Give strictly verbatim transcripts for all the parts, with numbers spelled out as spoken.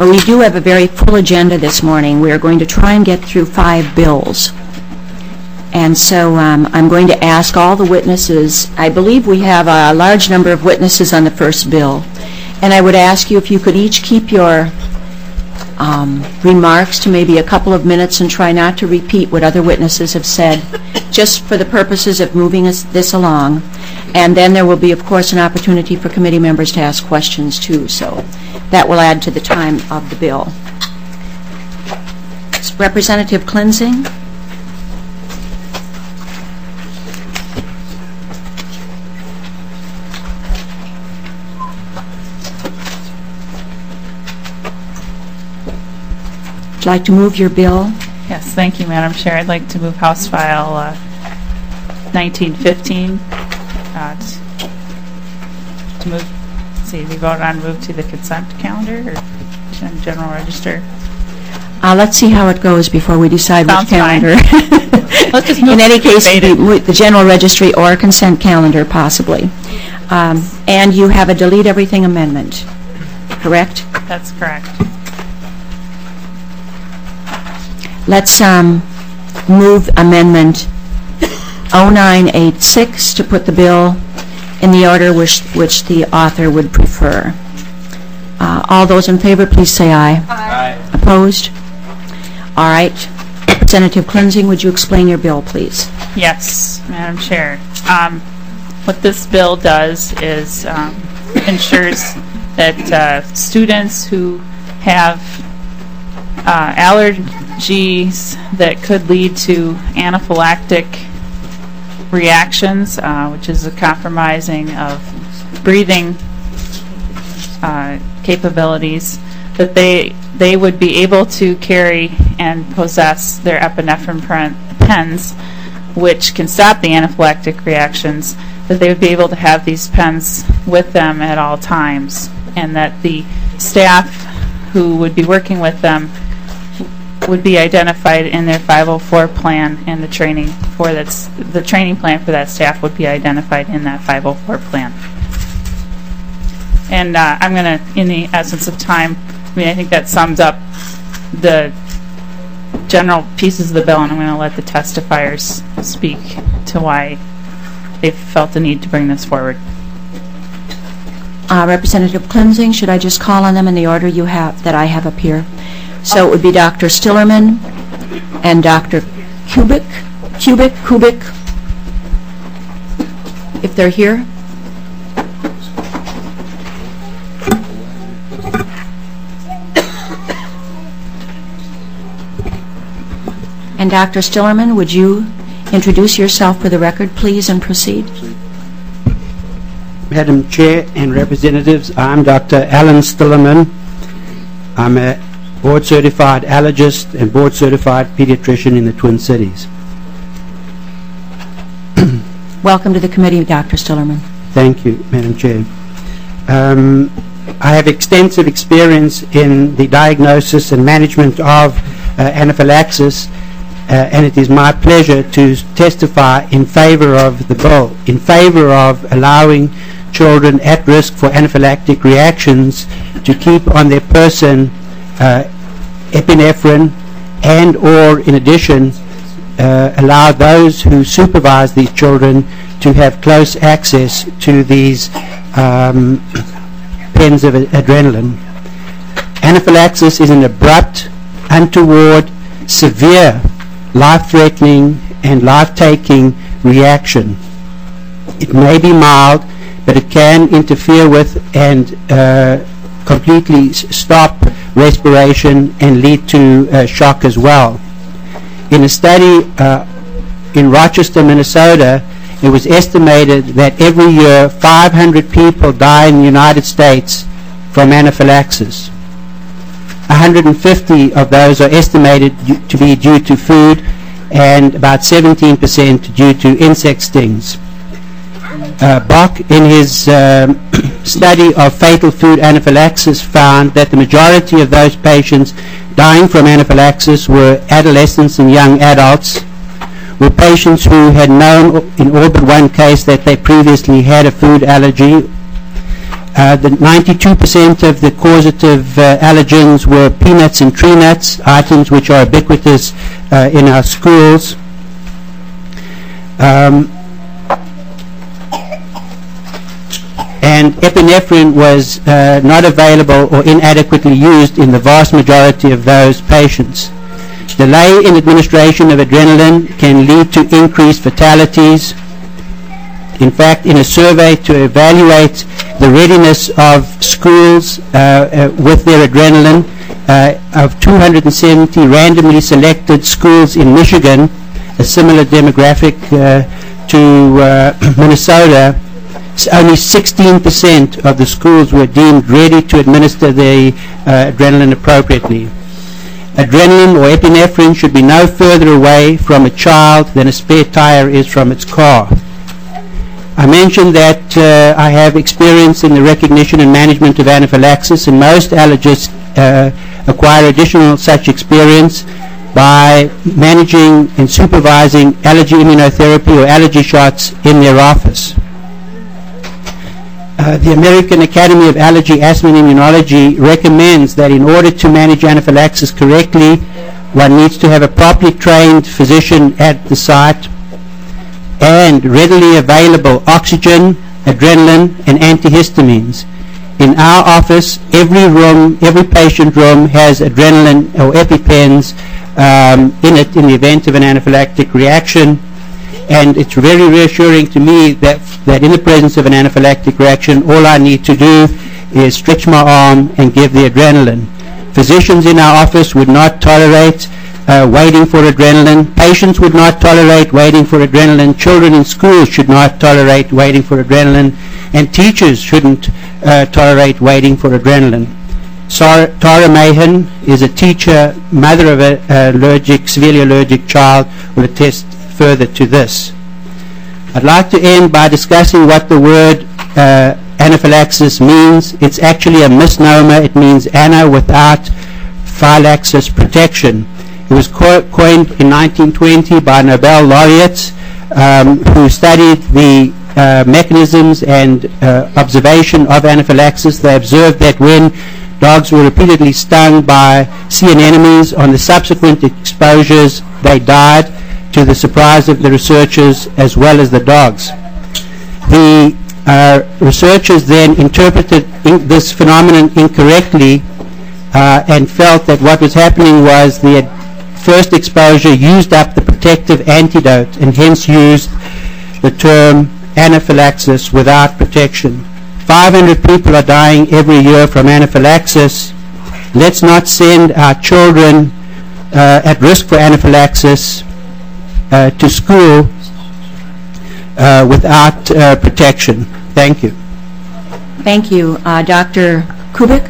But we do have a very full agenda this morning. We are going to try and get through five bills. And so um, I'm going to ask all the witnesses. I believe we have a large number of witnesses on the first bill. And I would ask you if you could each keep your um, remarks to maybe a couple of minutes and try not to repeat what other witnesses have said, just for the purposes of moving us this along. And then there will be, of course, an opportunity for committee members to ask questions, too. So that will add to the time of the bill. Representative Klinzing. Would you like to move your bill? Yes, thank you, Madam Chair. I'd like to move House File uh, nineteen fifteen uh, to move, see, we voted on move to the consent calendar or general register. Uh, let's see how it goes before we decide Sounds which calendar. Let's just move in any case, the, the general registry or consent calendar, possibly. Um, and you have a delete everything amendment, correct? That's correct. Let's um, move amendment oh nine eight six to put the bill in the order which, which the author would prefer. Uh, all those in favor, please say aye. Aye. Opposed? All right. Representative Klinzing, would you explain your bill, please? Yes, Madam Chair. Um, what this bill does is um, ensures that uh, students who have uh, allergies that could lead to anaphylactic reactions, uh, which is a compromising of breathing uh, capabilities, that they they would be able to carry and possess their epinephrine pens, which can stop the anaphylactic reactions, that they would be able to have these pens with them at all times, and that the staff who would be working with them would be identified in their five oh four plan, and the training for that, the training plan for that staff would be identified in that five oh four plan. And uh, I'm going to, in the essence of time, I mean, I think that sums up the general pieces of the bill, and I'm going to let the testifiers speak to why they felt the need to bring this forward. Uh, Representative Klinzing, should I just call on them in the order you have that I have up here? So it would be Doctor Stillerman and Doctor Kubik, Kubik, Kubik, if they're here. And Doctor Stillerman, would you introduce yourself for the record, please, and proceed? Madam Chair and Representatives, I'm Doctor Alan Stillerman. I'm a board-certified allergist and board-certified pediatrician in the Twin Cities. Welcome to the committee, Doctor Stillerman. Thank you, Madam Chair. Um, I have extensive experience in the diagnosis and management of uh, anaphylaxis, uh, and it is my pleasure to testify in favor of the bill, in favor of allowing children at risk for anaphylactic reactions to keep on their person uh, epinephrine, and or in addition uh, allow those who supervise these children to have close access to these um, pens of adrenaline. Anaphylaxis is an abrupt, untoward, severe, life-threatening and life-taking reaction. It may be mild, but it can interfere with and uh, completely s stop respiration and lead to uh, shock as well. In a study uh, in Rochester, Minnesota, it was estimated that every year five hundred people die in the United States from anaphylaxis. one hundred fifty of those are estimated to be due to food, and about seventeen percent due to insect stings. Uh, Bach, in his um, study of fatal food anaphylaxis, found that the majority of those patients dying from anaphylaxis were adolescents and young adults, were patients who had known in all but one case that they previously had a food allergy, Uh, the ninety-two percent of the causative uh, allergens were peanuts and tree nuts, items which are ubiquitous uh, in our schools. Um, and epinephrine was uh, not available or inadequately used in the vast majority of those patients. Delay in administration of adrenaline can lead to increased fatalities. In fact, in a survey to evaluate the readiness of schools uh, uh, with their adrenaline, uh, of two hundred seventy randomly selected schools in Michigan, a similar demographic uh, to uh, Minnesota, only sixteen percent of the schools were deemed ready to administer the uh, adrenaline appropriately. Adrenaline or epinephrine should be no further away from a child than a spare tire is from its car. I mentioned that uh, I have experience in the recognition and management of anaphylaxis, and most allergists uh, acquire additional such experience by managing and supervising allergy immunotherapy or allergy shots in their office. Uh, the American Academy of Allergy, Asthma and Immunology recommends that in order to manage anaphylaxis correctly, one needs to have a properly trained physician at the site and readily available oxygen, adrenaline, and antihistamines. In our office, every room, every patient room has adrenaline or EpiPens um, in it in the event of an anaphylactic reaction. And it's very reassuring to me that, that in the presence of an anaphylactic reaction, all I need to do is stretch my arm and give the adrenaline. Physicians in our office would not tolerate uh, waiting for adrenaline. Patients would not tolerate waiting for adrenaline. Children in schools should not tolerate waiting for adrenaline. And teachers shouldn't uh, tolerate waiting for adrenaline. Sar Tara Mahan is a teacher, mother of an allergic, severely allergic child, will attest further to this. I'd like to end by discussing what the word uh, anaphylaxis means. It's actually a misnomer. It means ana without phylaxis protection. It was co coined in nineteen twenty by Nobel laureates um, who studied the uh, mechanisms and uh, observation of anaphylaxis. They observed that when dogs were repeatedly stung by sea anemones, on the subsequent exposures they died, to the surprise of the researchers as well as the dogs. The uh, researchers then interpreted in this phenomenon incorrectly uh, and felt that what was happening was the first exposure used up the protective antidote and hence used the term anaphylaxis without protection. five hundred people are dying every year from anaphylaxis. Let's not send our children uh, at risk for anaphylaxis Uh, to school uh, without uh, protection. Thank you. Thank you. Uh, Doctor Kubik?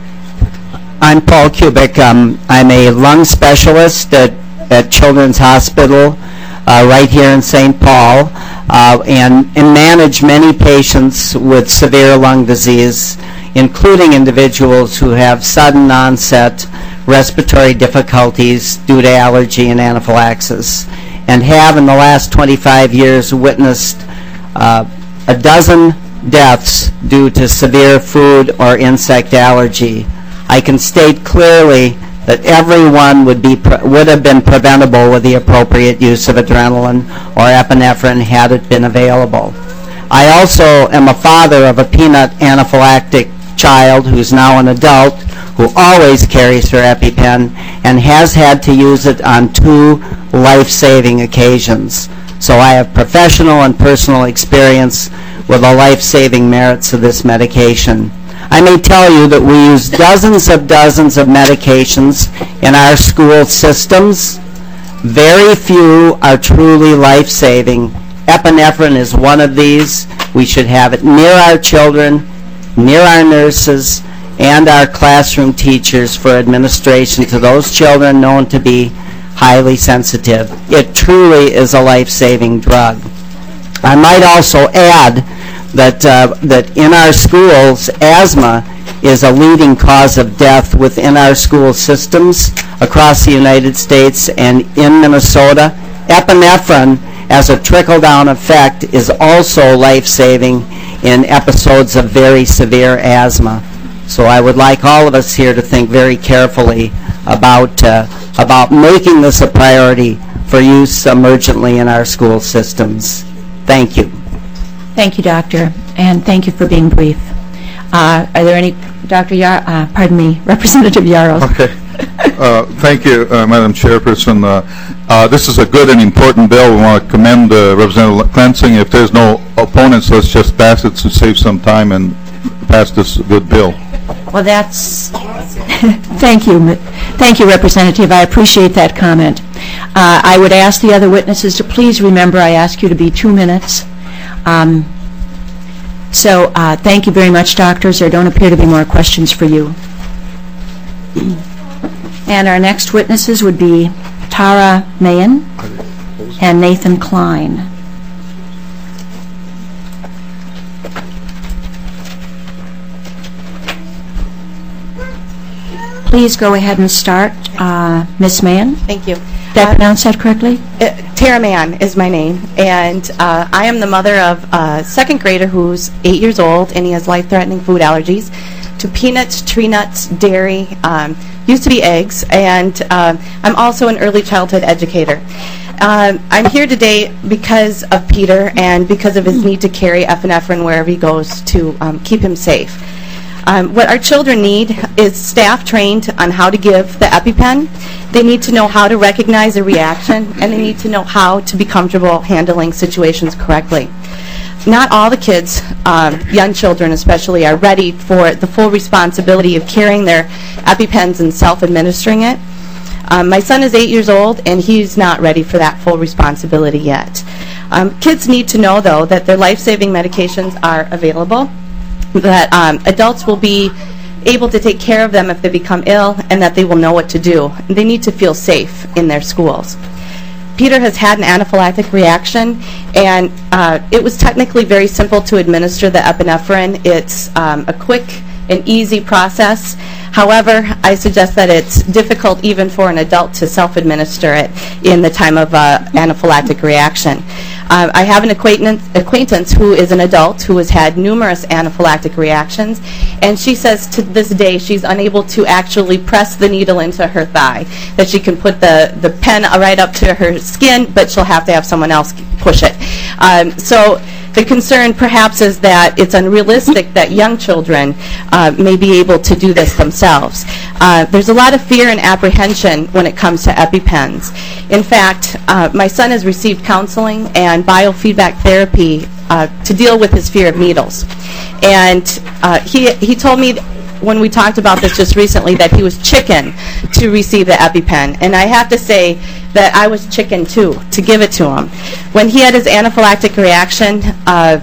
I'm Paul Kubik. Um, I'm a lung specialist at, at Children's Hospital uh, right here in Saint Paul uh, and, and manage many patients with severe lung disease, including individuals who have sudden onset respiratory difficulties due to allergy and anaphylaxis, and have in the last twenty-five years witnessed uh, a dozen deaths due to severe food or insect allergy. I can state clearly that everyone would be pre would have been preventable with the appropriate use of adrenaline or epinephrine had it been available. I also am a father of a peanut anaphylactic child who's now an adult, who always carries her EpiPen and has had to use it on two life-saving occasions. So I have professional and personal experience with the life-saving merits of this medication. I may tell you that we use dozens of dozens of medications in our school systems. Very few are truly life-saving. Epinephrine is one of these. We should have it near our children, near our nurses, and our classroom teachers for administration to those children known to be highly sensitive. It truly is a life-saving drug. I might also add that, uh, that in our schools, asthma is a leading cause of death within our school systems across the United States and in Minnesota. Epinephrine, as a trickle-down effect, is also life-saving in episodes of very severe asthma. So I would like all of us here to think very carefully about uh, about making this a priority for use emergently in our school systems. Thank you. Thank you, Doctor, and thank you for being brief. Uh, are there any, Doctor Yar, uh, pardon me, Representative Yaros? Okay. Uh, thank you, uh, Madam Chairperson. Uh, uh, this is a good and important bill. We want to commend uh, Representative Clensing. If there's no opponents, let's just pass it to save some time and pass this good bill. Well, that's, thank you. Thank you, Representative. I appreciate that comment. Uh, I would ask the other witnesses to please remember I ask you to be two minutes. Um, so uh, thank you very much, doctors. There don't appear to be more questions for you. And our next witnesses would be Tara Mayen and Nathan Klein. Please go ahead and start. Uh, Miz Mayen? Thank you. Did I Uh, pronounce that correctly? uh, Tara Mann is my name, and uh, I am the mother of a second grader who's eight years old, and he has life-threatening food allergies to peanuts, tree nuts, dairy, um, used to be eggs, and uh, I'm also an early childhood educator. Uh, I'm here today because of Peter and because of his need to carry epinephrine wherever he goes to um, keep him safe. Um, what our children need is staff trained on how to give the EpiPen. They need to know how to recognize a reaction, and they need to know how to be comfortable handling situations correctly. Not all the kids, um, young children especially, are ready for the full responsibility of carrying their EpiPens and self-administering it. Um, my son is eight years old, and he's not ready for that full responsibility yet. Um, kids need to know, though, that their life-saving medications are available, that um, adults will be able to take care of them if they become ill, and that they will know what to do. They need to feel safe in their schools. Peter has had an anaphylactic reaction, and uh, it was technically very simple to administer the epinephrine. It's um, a quick and easy process. However, I suggest that it's difficult even for an adult to self-administer it in the time of uh, anaphylactic reaction. Uh, I have an acquaintance, acquaintance who is an adult who has had numerous anaphylactic reactions, and she says to this day she's unable to actually press the needle into her thigh, that she can put the, the pen right up to her skin, but she'll have to have someone else push it. Um, so the concern perhaps is that it's unrealistic that young children uh, may be able to do this themselves. Uh, there's a lot of fear and apprehension when it comes to EpiPens. In fact, uh, my son has received counseling and biofeedback therapy uh, to deal with his fear of needles. And uh, he, he told me when we talked about this just recently that he was chicken to receive the EpiPen. And I have to say that I was chicken too, to give it to him. When he had his anaphylactic reaction, uh,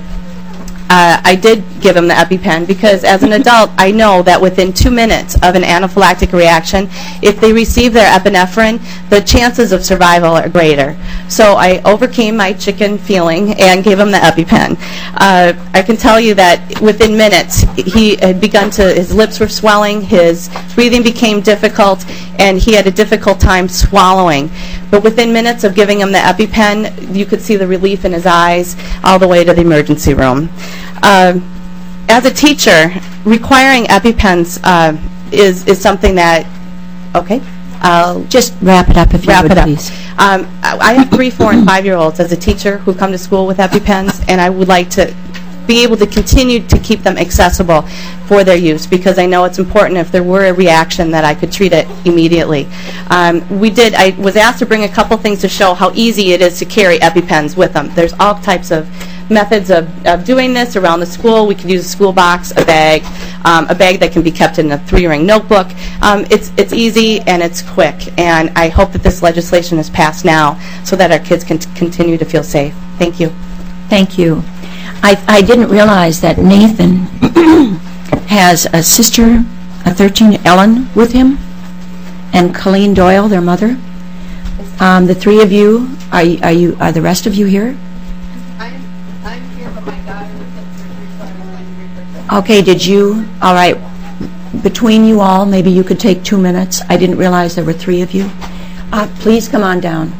uh, I did give him the EpiPen because as an adult, I know that within two minutes of an anaphylactic reaction, if they receive their epinephrine, the chances of survival are greater. So I overcame my chicken feeling and gave him the EpiPen. Uh, I can tell you that within minutes, he had begun to, his lips were swelling, his breathing became difficult, and he had a difficult time swallowing. But within minutes of giving him the EpiPen, you could see the relief in his eyes all the way to the emergency room. Uh, as a teacher, requiring EpiPens uh, is, is something that, okay, I'll Just wrap it up if you wrap would, it up. please. Um, I I have three, four, and five-year-olds as a teacher who come to school with EpiPens, and I would like to be able to continue to keep them accessible for their use, because I know it's important if there were a reaction that I could treat it immediately. Um, we did, I was asked to bring a couple things to show how easy it is to carry EpiPens with them. There's all types of methods of, of doing this around the school. We could use a school box, a bag, um, a bag that can be kept in a three-ring notebook. Um, it's, it's easy and it's quick, and I hope that this legislation is passed now so that our kids can t continue to feel safe. Thank you. Thank you. I, I didn't realize that Nathan has a sister, a thirteen, Ellen, with him, and Colleen Doyle, their mother. Um, the three of you, are, y- are you, are the rest of you here? I'm, I'm here, but my daughter was at surgery, so I was going to read her. Okay, did you, all right, between you all, maybe you could take two minutes. I didn't realize there were three of you. Uh, please come on down.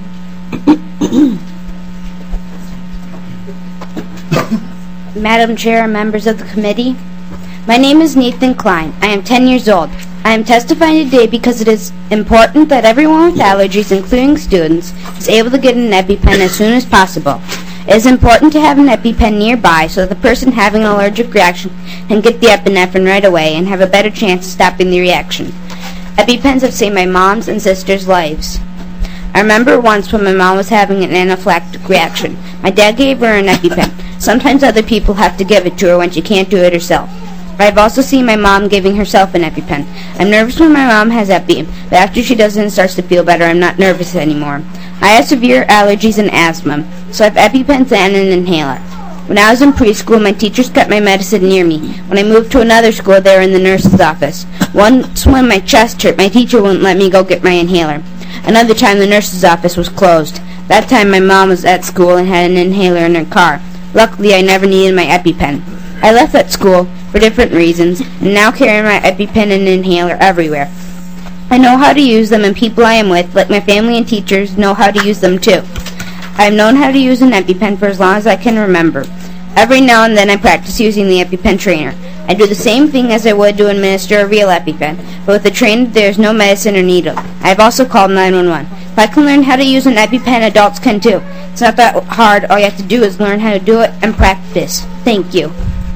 Madam Chair and members of the committee, my name is Nathan Klein. I am ten years old. I am testifying today because it is important that everyone with allergies, including students, is able to get an EpiPen as soon as possible. It is important to have an EpiPen nearby so that the person having an allergic reaction can get the epinephrine right away and have a better chance of stopping the reaction. EpiPens have saved my mom's and sister's lives. I remember once when my mom was having an anaphylactic reaction. My dad gave her an EpiPen. Sometimes other people have to give it to her when she can't do it herself. I've also seen my mom giving herself an EpiPen. I'm nervous when my mom has Epi, but after she does it and starts to feel better, I'm not nervous anymore. I have severe allergies and asthma, so I have EpiPens and an inhaler. When I was in preschool, my teachers kept my medicine near me. When I moved to another school, they were in the nurse's office. Once when my chest hurt, my teacher wouldn't let me go get my inhaler. Another time, the nurse's office was closed. That time, my mom was at school and had an inhaler in her car. Luckily, I never needed my EpiPen. I left that school for different reasons, and now carry my EpiPen and inhaler everywhere. I know how to use them, and people I am with, like my family and teachers, know how to use them too. I have known how to use an EpiPen for as long as I can remember. Every now and then I practice using the EpiPen trainer. I do the same thing as I would to administer a real EpiPen, but with the trainer there is no medicine or needle. I have also called nine one one. If I can learn how to use an EpiPen, adults can too. It's not that hard. All you have to do is learn how to do it and practice. Thank you.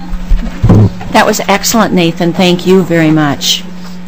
That was excellent, Nathan. Thank you very much.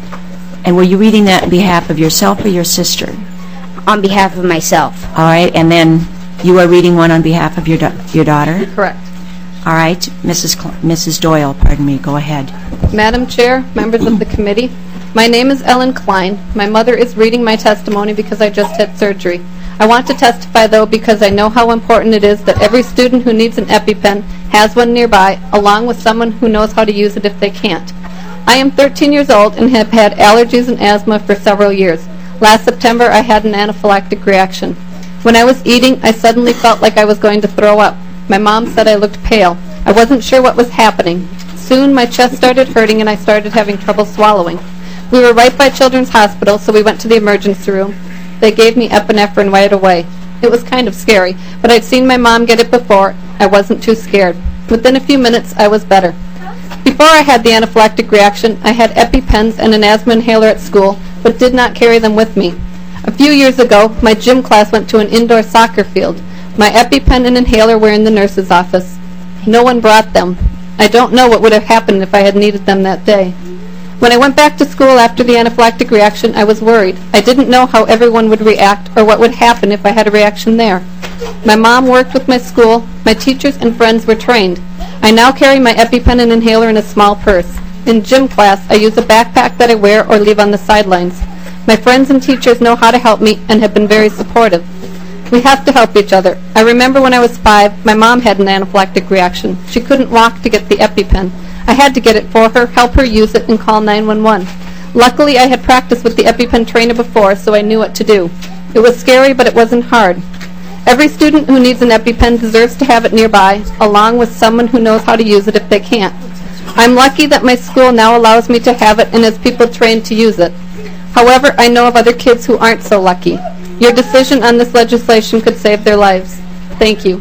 And were you reading that on behalf of yourself or your sister? On behalf of myself. All right, and then you are reading one on behalf of your, da- your daughter? Correct. All right, Missus Cl- Missus Doyle, pardon me, go ahead. Madam Chair, members of the committee, my name is Ellen Klein. My mother is reading my testimony because I just had surgery. I want to testify, though, because I know how important it is that every student who needs an EpiPen has one nearby, along with someone who knows how to use it if they can't. I am thirteen years old and have had allergies and asthma for several years. Last September, I had an anaphylactic reaction. When I was eating, I suddenly felt like I was going to throw up. My mom said I looked pale. I wasn't sure what was happening. Soon, my chest started hurting and I started having trouble swallowing. We were right by Children's Hospital, so we went to the emergency room. They gave me epinephrine right away. It was kind of scary, but I'd seen my mom get it before. I wasn't too scared. Within a few minutes, I was better. Before I had the anaphylactic reaction, I had EpiPens and an asthma inhaler at school, but did not carry them with me. A few years ago, my gym class went to an indoor soccer field. My EpiPen and inhaler were in the nurse's office. No one brought them. I don't know what would have happened if I had needed them that day. When I went back to school after the anaphylactic reaction, I was worried. I didn't know how everyone would react or what would happen if I had a reaction there. My mom worked with my school. My teachers and friends were trained. I now carry my EpiPen and inhaler in a small purse. In gym class, I use a backpack that I wear or leave on the sidelines. My friends and teachers know how to help me and have been very supportive. We have to help each other. I remember when I was five, my mom had an anaphylactic reaction. She couldn't walk to get the EpiPen. I had to get it for her, help her use it, and call nine one one. Luckily, I had practiced with the EpiPen trainer before, so I knew what to do. It was scary, but it wasn't hard. Every student who needs an EpiPen deserves to have it nearby, along with someone who knows how to use it if they can't. I'm lucky that my school now allows me to have it and has people trained to use it. However, I know of other kids who aren't so lucky. Your decision on this legislation could save their lives. Thank you.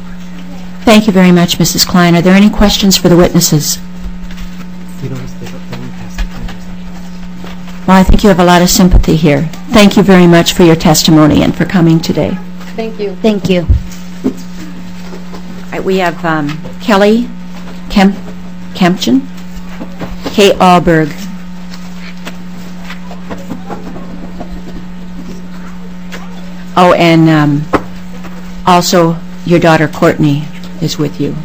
Thank you very much, Missus Klein. Are there any questions for the witnesses? Well, I think you have a lot of sympathy here. Thank you very much for your testimony and for coming today. Thank you. Thank you. All right, we have um, Kelly Kemp Kempchen, Kate Alberg. Oh, and um, also your daughter Courtney is with you.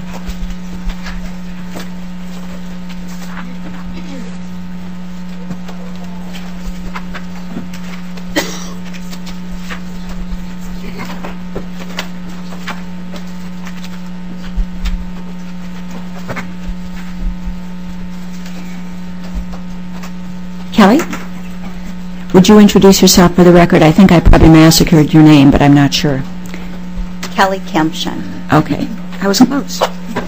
Kelly, would you introduce yourself for the record? I think I probably massacred your name, but I'm not sure. Kelly Kempchen. Okay, I was close.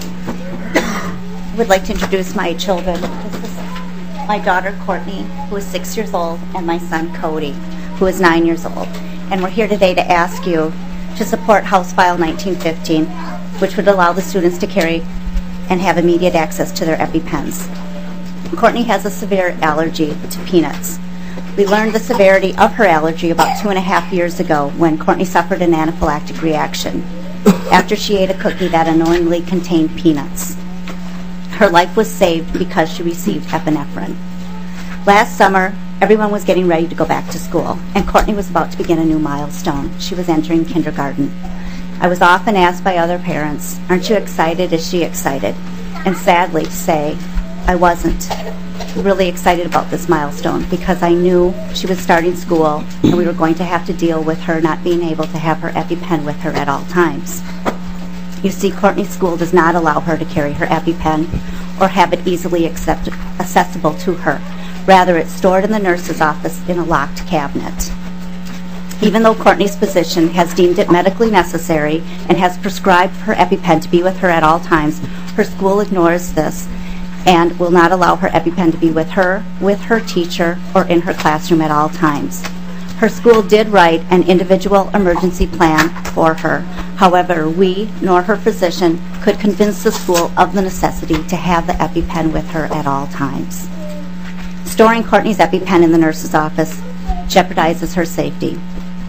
I would like to introduce my children. This is my daughter Courtney, who is six years old, and my son Cody, who is nine years old. And we're here today to ask you to support House File nineteen fifteen, which would allow the students to carry and have immediate access to their EpiPens. Courtney has a severe allergy to peanuts. We learned the severity of her allergy about two and a half years ago when Courtney suffered an anaphylactic reaction after she ate a cookie that unknowingly contained peanuts. Her life was saved because she received epinephrine. Last summer, everyone was getting ready to go back to school, and Courtney was about to begin a new milestone. She was entering kindergarten. I was often asked by other parents, "Aren't you excited? Is she excited?" And sadly to say, I wasn't really excited about this milestone because I knew she was starting school and we were going to have to deal with her not being able to have her EpiPen with her at all times. You see, Courtney's school does not allow her to carry her EpiPen or have it easily accept- accessible to her. Rather, it's stored in the nurse's office in a locked cabinet. Even though Courtney's physician has deemed it medically necessary and has prescribed her EpiPen to be with her at all times, her school ignores this and will not allow her EpiPen to be with her, with her teacher, or in her classroom at all times. Her school did write an individual emergency plan for her. However, we, nor her physician, could convince the school of the necessity to have the EpiPen with her at all times. Storing Courtney's EpiPen in the nurse's office jeopardizes her safety.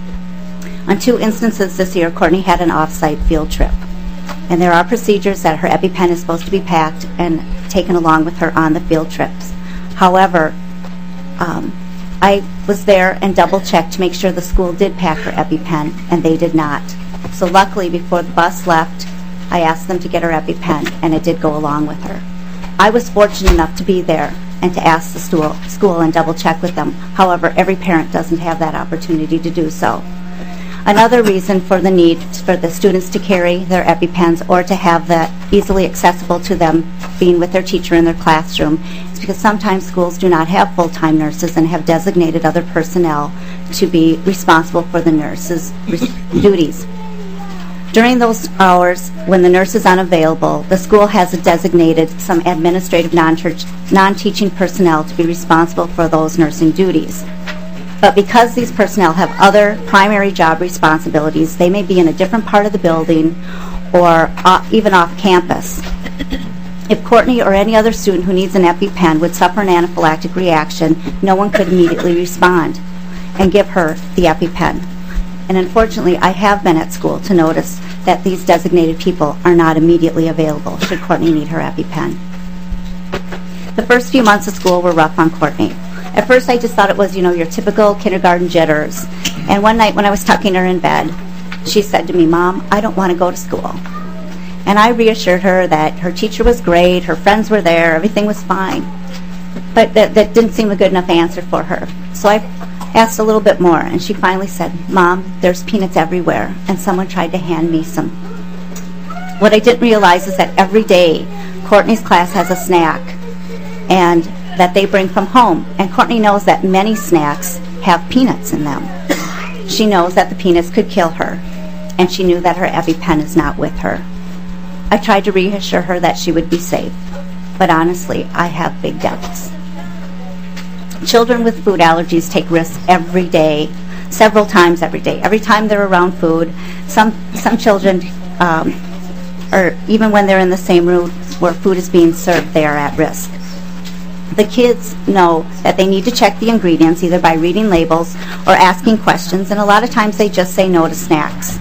On two instances this year, Courtney had an off-site field trip. And there are procedures that her EpiPen is supposed to be packed and taken along with her on the field trips. However, um, I was there and double-checked to make sure the school did pack her EpiPen, and they did not. So luckily, before the bus left, I asked them to get her EpiPen, and it did go along with her. I was fortunate enough to be there and to ask the school, school and double-check with them. However, every parent doesn't have that opportunity to do so. Another reason for the need for the students to carry their EpiPens or to have that easily accessible to them being with their teacher in their classroom is because sometimes schools do not have full-time nurses and have designated other personnel to be responsible for the nurses' duties. During those hours when the nurse is unavailable, the school has designated some administrative non-teaching personnel to be responsible for those nursing duties. But because these personnel have other primary job responsibilities, they may be in a different part of the building or uh, even off campus. If Courtney or any other student who needs an EpiPen would suffer an anaphylactic reaction, no one could immediately respond and give her the EpiPen. And unfortunately, I have been at school to notice that these designated people are not immediately available should Courtney need her EpiPen. The first few months of school were rough on Courtney. At first, I just thought it was, you know, your typical kindergarten jitters. And one night when I was tucking her in bed, she said to me, "Mom, I don't want to go to school." And I reassured her that her teacher was great, her friends were there, everything was fine. But that, that didn't seem a good enough answer for her. So I asked a little bit more, and she finally said, "Mom, there's peanuts everywhere, and someone tried to hand me some." What I didn't realize is that every day, Courtney's class has a snack, and that they bring from home. And Courtney knows that many snacks have peanuts in them. She knows that the peanuts could kill her, and she knew that her EpiPen is not with her. I tried to reassure her that she would be safe, but honestly, I have big doubts. Children with food allergies take risks every day, several times every day. Every time they're around food, some, some children, um, or even when they're in the same room where food is being served, they are at risk. The kids know that they need to check the ingredients either by reading labels or asking questions, and a lot of times they just say no to snacks.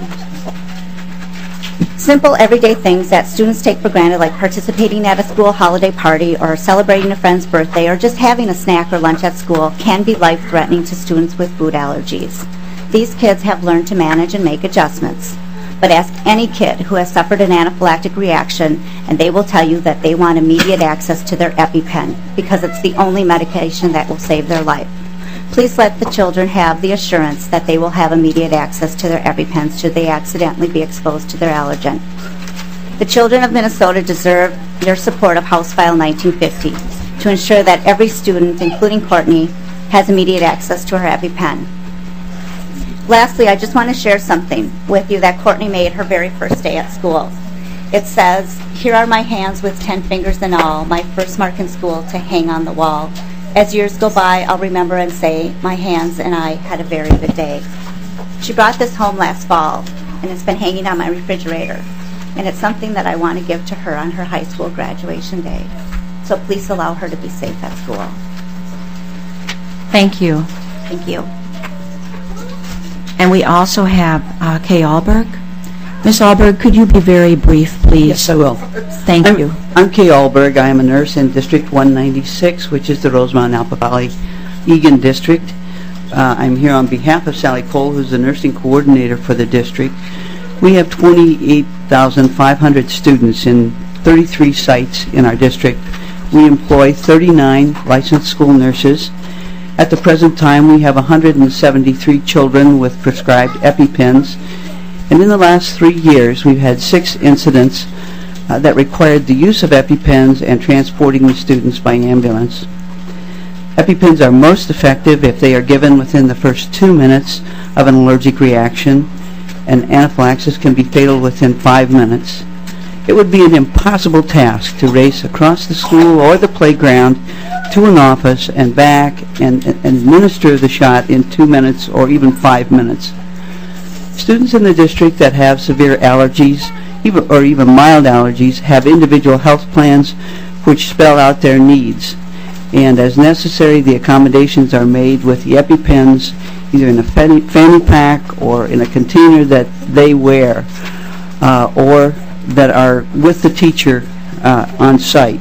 Simple everyday things that students take for granted, like participating at a school holiday party or celebrating a friend's birthday or just having a snack or lunch at school, can be life-threatening to students with food allergies. These kids have learned to manage and make adjustments. But ask any kid who has suffered an anaphylactic reaction, and they will tell you that they want immediate access to their EpiPen because it's the only medication that will save their life. Please let the children have the assurance that they will have immediate access to their EpiPens should they accidentally be exposed to their allergen. The children of Minnesota deserve your support of House File nineteen fifty to ensure that every student, including Courtney, has immediate access to her EpiPen. Lastly, I just want to share something with you that Courtney made her very first day at school. It says, "Here are my hands with ten fingers and all, my first mark in school to hang on the wall. As years go by, I'll remember and say, my hands and I had a very good day." She brought this home last fall, and it's been hanging on my refrigerator. and it's something that I want to give to her on her high school graduation day. So please allow her to be safe at school. Thank you. Thank you. And we also have uh, Kay Alberg. Miz Alberg, could you be very brief, please? Yes, I will. Thank I'm, you. I'm Kay Alberg. I am a nurse in District one ninety-six, which is the Rosemont-Alpa Valley Egan District. Uh, I'm here on behalf of Sally Cole, who's the nursing coordinator for the district. We have twenty-eight thousand five hundred students in thirty-three sites in our district. We employ thirty-nine licensed school nurses. At the present time, we have one hundred seventy-three children with prescribed EpiPens. And in the last three years, we've had six incidents uh, that required the use of EpiPens and transporting the students by ambulance. EpiPens are most effective if they are given within the first two minutes of an allergic reaction, and anaphylaxis can be fatal within five minutes. It would be an impossible task to race across the school or the playground to an office and back and, and administer the shot in two minutes or even five minutes. Students in the district that have severe allergies even, or even mild allergies have individual health plans which spell out their needs. And as necessary, the accommodations are made with the EpiPens either in a fanny, fanny pack or in a container that they wear uh, or that are with the teacher uh, on site.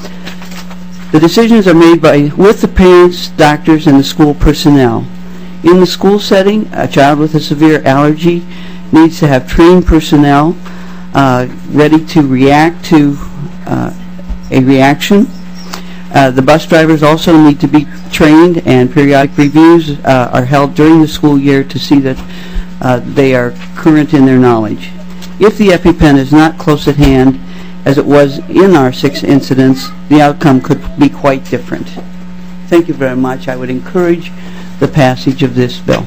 The decisions are made by with the parents, doctors, and the school personnel. In the school setting, a child with a severe allergy needs to have trained personnel uh, ready to react to uh, a reaction. Uh, the bus drivers also need to be trained, and periodic reviews uh, are held during the school year to see that uh, they are current in their knowledge. If the EpiPen is not close at hand, as it was in our six incidents, the outcome could be quite different. Thank you very much. I would encourage the passage of this bill.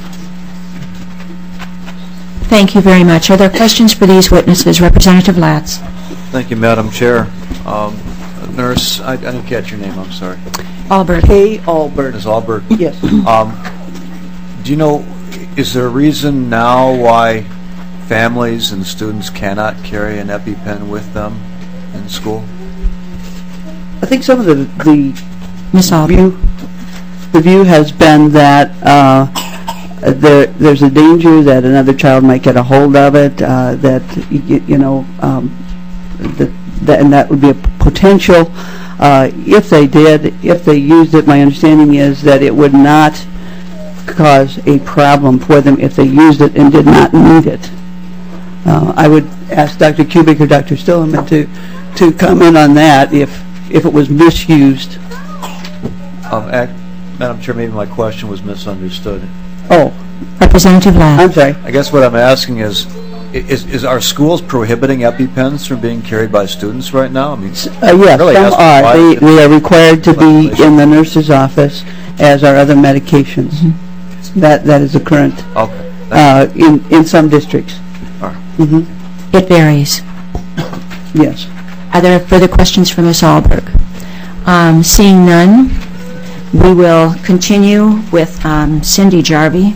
Thank you very much. Are there questions for these witnesses? Representative Latz. Thank you, Madam Chair. Um, Nurse, I, I didn't catch your name, I'm sorry. Alberg. Kay Alberg. Miz Alberg? Yes. Um, do you know, is there a reason now why families and students cannot carry an EpiPen with them in school? I think some of the, the Miz view, the view has been that uh, there, there's a danger that another child might get a hold of it, uh, that, you, you know, um, that, that, and that would be a potential. Uh, if they did, if they used it, my understanding is that it would not cause a problem for them if they used it and did not need it. Uh, I would ask Doctor Kubik or Doctor Stilleman to to comment on that if if it was misused. Um, act, Madam Chair, maybe my question was misunderstood. Oh, Representative Latz. I'm sorry. I guess what I'm asking is, is, is our schools prohibiting EpiPens from being carried by students right now? I mean, uh, yes, really some are. They, they are required to be in the nurse's office, as are other medications. Mm-hmm. That that is the current okay. uh, in in some districts. All right. Mm-hmm. It varies. Yes. Are there further questions for Miz Alberg? Um, seeing none, we will continue with um, Cindy Jarvie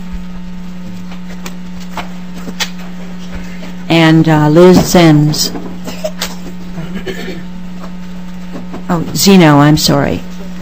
and uh, Liz Zenz. Oh, Zeno, I'm sorry.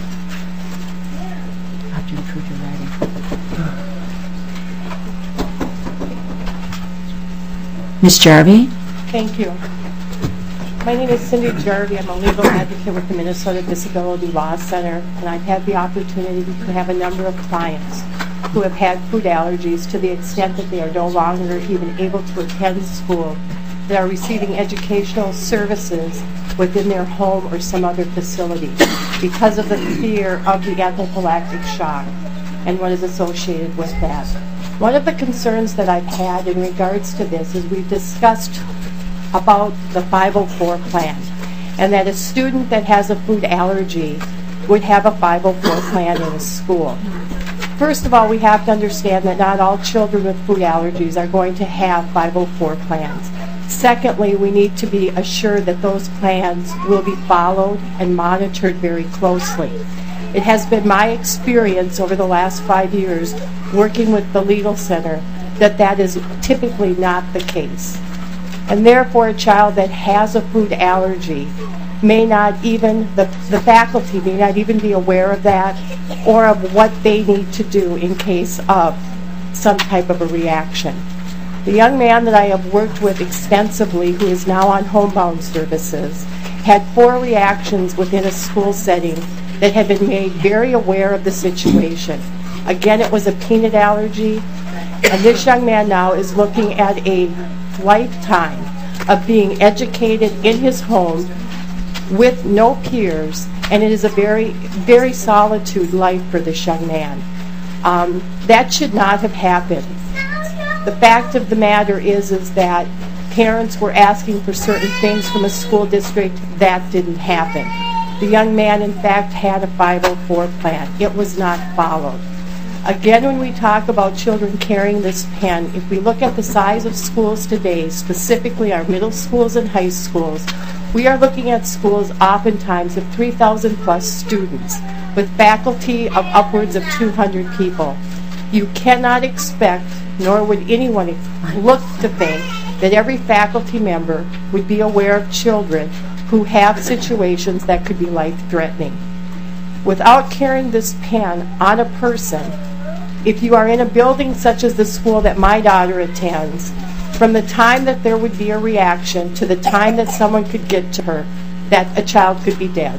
Miz Jarvie? Thank you. My name is Cindy Jarvie. I'm a legal advocate with the Minnesota Disability Law Center, and I've had the opportunity to have a number of clients who have had food allergies to the extent that they are no longer even able to attend school. They are receiving educational services within their home or some other facility because of the fear of the anaphylactic shock and what is associated with that. One of the concerns that I've had in regards to this is we've discussed about the five oh four plan, and that a student that has a food allergy would have a five oh four plan in a school. First of all, we have to understand that not all children with food allergies are going to have five oh four plans. Secondly, we need to be assured that those plans will be followed and monitored very closely. It has been my experience over the last five years working with the Legal Center that that is typically not the case. And therefore, a child that has a food allergy may not even, the, the faculty may not even be aware of that or of what they need to do in case of some type of a reaction. The young man that I have worked with extensively, who is now on homebound services, had four reactions within a school setting that had been made very aware of the situation. Again, it was a peanut allergy, and this young man now is looking at a lifetime of being educated in his home with no peers, and it is a very, very solitude life for this young man. Um, that should not have happened. The fact of the matter is, is that parents were asking for certain things from a school district. That didn't happen. The young man, in fact, had a five oh four plan. It was not followed. Again, when we talk about children carrying this pen, if we look at the size of schools today, specifically our middle schools and high schools, we are looking at schools oftentimes of three thousand plus students with faculty of upwards of two hundred people. You cannot expect, nor would anyone look to think, that every faculty member would be aware of children who have situations that could be life-threatening. Without carrying this pen on a person, if you are in a building such as the school that my daughter attends, from the time that there would be a reaction to the time that someone could get to her, that a child could be dead,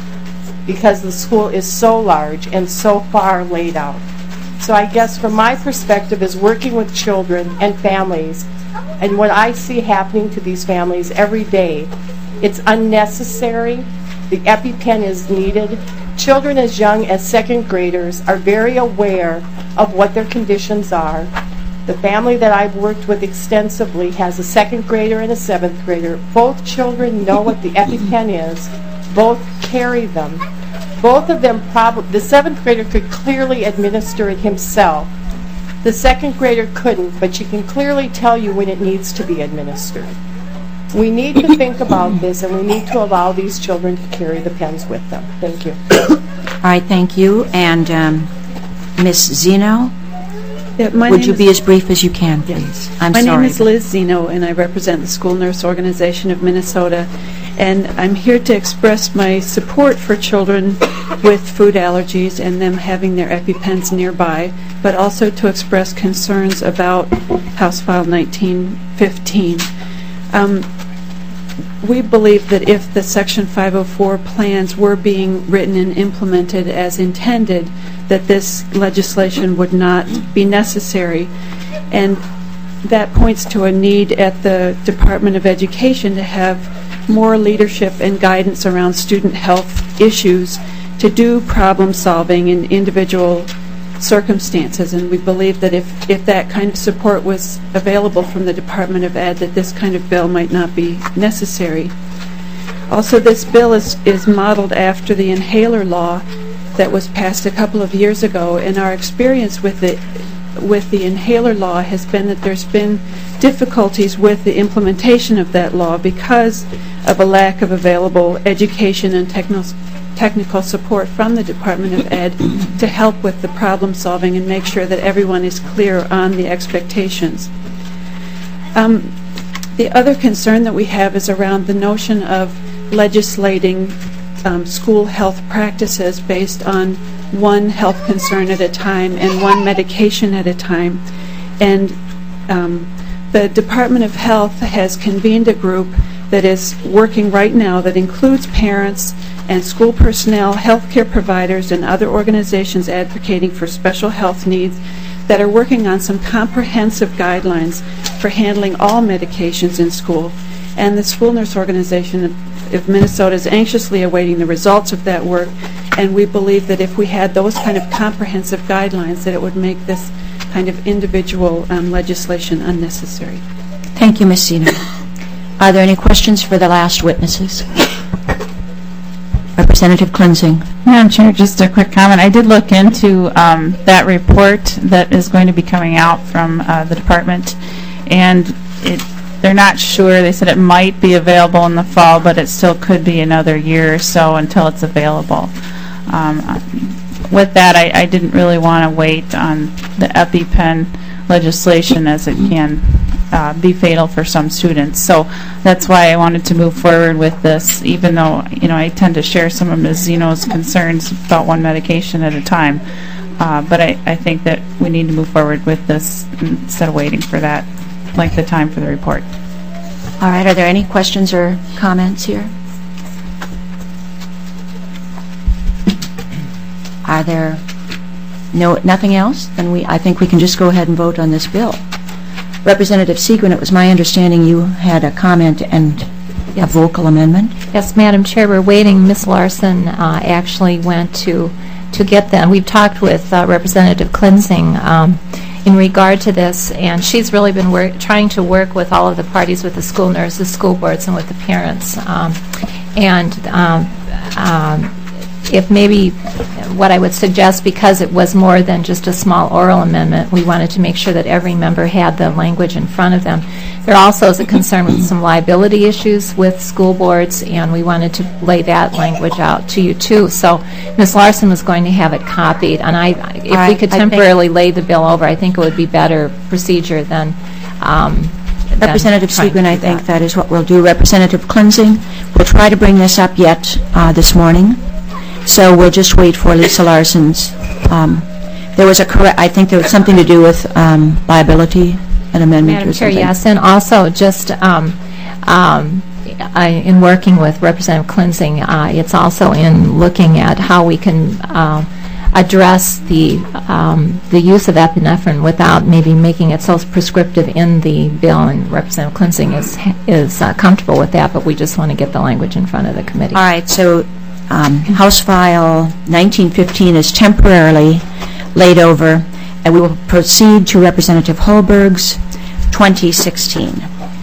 because the school is so large and so far laid out. So I guess from my perspective as working with children and families, and what I see happening to these families every day, it's unnecessary. The EpiPen is needed. Children as young as second graders are very aware of what their conditions are. The family that I've worked with extensively has a second grader and a seventh grader. Both children know what the EpiPen is. Both carry them. Both of them probably, the seventh grader could clearly administer it himself. The second grader couldn't, but she can clearly tell you when it needs to be administered. We need to think about this, and we need to allow these children to carry the pens with them. Thank you. All right, thank you. And um, Miz Zeno, yeah, my would name you is, be as brief as you can, please? I'm my sorry. name is Liz Zeno, and I represent the School Nurse Organization of Minnesota. And I'm here to express my support for children with food allergies and them having their EpiPens nearby, but also to express concerns about House File nineteen fifteen. Um, we believe that if the Section five oh four plans were being written and implemented as intended, that this legislation would not be necessary. And that points to a need at the Department of Education to have more leadership and guidance around student health issues to do problem solving in individual circumstances. And we believe that if, if that kind of support was available from the Department of Ed, that this kind of bill might not be necessary. Also, this bill is, is modeled after the inhaler law that was passed a couple of years ago, and our experience with it with the inhaler law has been that there's been difficulties with the implementation of that law because of a lack of available education and techno technical support from the Department of Ed to help with the problem solving and make sure that everyone is clear on the expectations. Um, the other concern that we have is around the notion of legislating um, school health practices based on one health concern at a time and one medication at a time. And um, the Department of Health has convened a group that is working right now that includes parents and school personnel, healthcare providers, and other organizations advocating for special health needs that are working on some comprehensive guidelines for handling all medications in school. And the School Nurse Organization of Minnesota is anxiously awaiting the results of that work, and we believe that if we had those kind of comprehensive guidelines, that it would make this kind of individual um, legislation unnecessary. Thank you, Miz Zeno. Are there any questions for the last witnesses? Representative Klinzing. Madam Chair, just a quick comment. I did look into um, that report that is going to be coming out from uh, the department, and it, they're not sure. They said it might be available in the fall, but it still could be another year or so until it's available. Um, with that, I, I didn't really want to wait on the EpiPen legislation, as it can uh, be fatal for some students. So that's why I wanted to move forward with this, even though, you know, I tend to share some of Miz Zeno's concerns about one medication at a time. Uh, but I, I think that we need to move forward with this instead of waiting for that length of time for the report. All right, are there any questions or comments here? Are there no nothing else? Then we I think we can just go ahead and vote on this bill. Representative Segrin, it was my understanding you had a comment and a vocal amendment. Yes, Madam Chair, we're waiting. Miz Larson uh, actually went to to get them. We've talked with uh, Representative Klinsing um, in regard to this, and she's really been work, trying to work with all of the parties, with the school nurses, school boards, and with the parents. Um, and um, um, if maybe what I would suggest, because it was more than just a small oral amendment, we wanted to make sure that every member had the language in front of them. There also is a concern with some liability issues with school boards, and we wanted to lay that language out to you too. So Miz Larson was going to have it copied, and I, if right, we could I temporarily lay the bill over, I think it would be better procedure than um, Representative than trying Segrin, to I do think that. that is what we'll do. Representative Klinsing, we'll try to bring this up yet uh, this morning. So we'll just wait for Lisa Larson's. Um, there was a correct. I think there was something to do with um, liability, an amendment Madam or Chair, something. yes, and also just um, um, I, in working with Representative Klinsing, uh, it's also in looking at how we can uh, address the um, the use of epinephrine without maybe making it so prescriptive in the bill. And Representative Klinsing is is uh, comfortable with that, but we just want to get the language in front of the committee. All right. So. Um, House File nineteen fifteen is temporarily laid over, and we will proceed to Representative Holberg's twenty sixteen.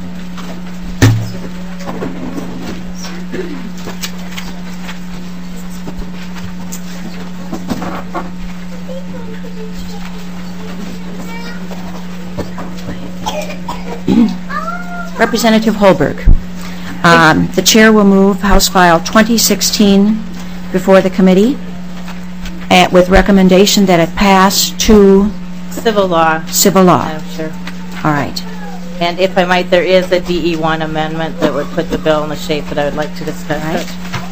Representative Holberg. Um, the chair will move House File twenty sixteen before the committee uh, with recommendation that it pass to Civil law. Civil law. Madam Chair. All right. And if I might, there is a D E one amendment that would put the bill in the shape that I would like to discuss. Right.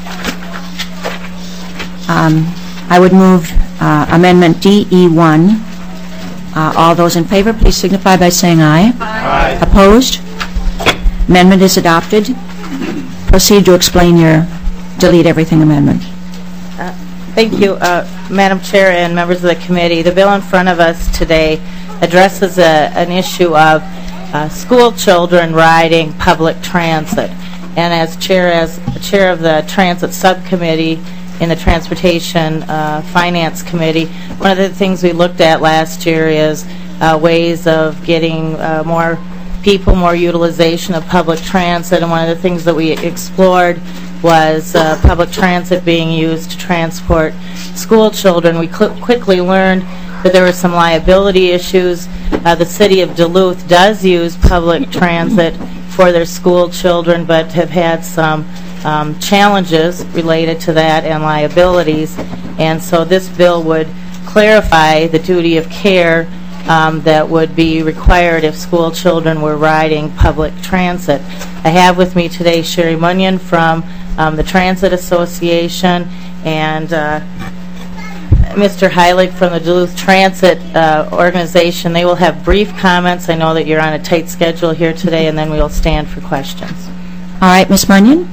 Um, I would move uh, Amendment D E one. Uh, all those in favor, please signify by saying aye. Aye. Opposed? Amendment is adopted. Proceed to explain your delete everything amendment. Uh, thank you, uh, Madam Chair and members of the committee. The bill in front of us today addresses a, an issue of uh, school children riding public transit. And as chair, as chair of the transit subcommittee in the Transportation uh, Finance Committee, one of the things we looked at last year is uh, ways of getting uh, more people, more utilization of public transit, and one of the things that we explored was uh, public transit being used to transport school children. We cl- quickly learned that there were some liability issues. Uh, the city of Duluth does use public transit for their school children, but have had some um, challenges related to that and liabilities. And so this bill would clarify the duty of care Um, that would be required if school children were riding public transit. I have with me today Sherry Munyon from um, the Transit Association and uh, Mister Heilig from the Duluth Transit uh, Organization. They will have brief comments. I know that you're on a tight schedule here today, and then we will stand for questions. All right, Miz Munyon.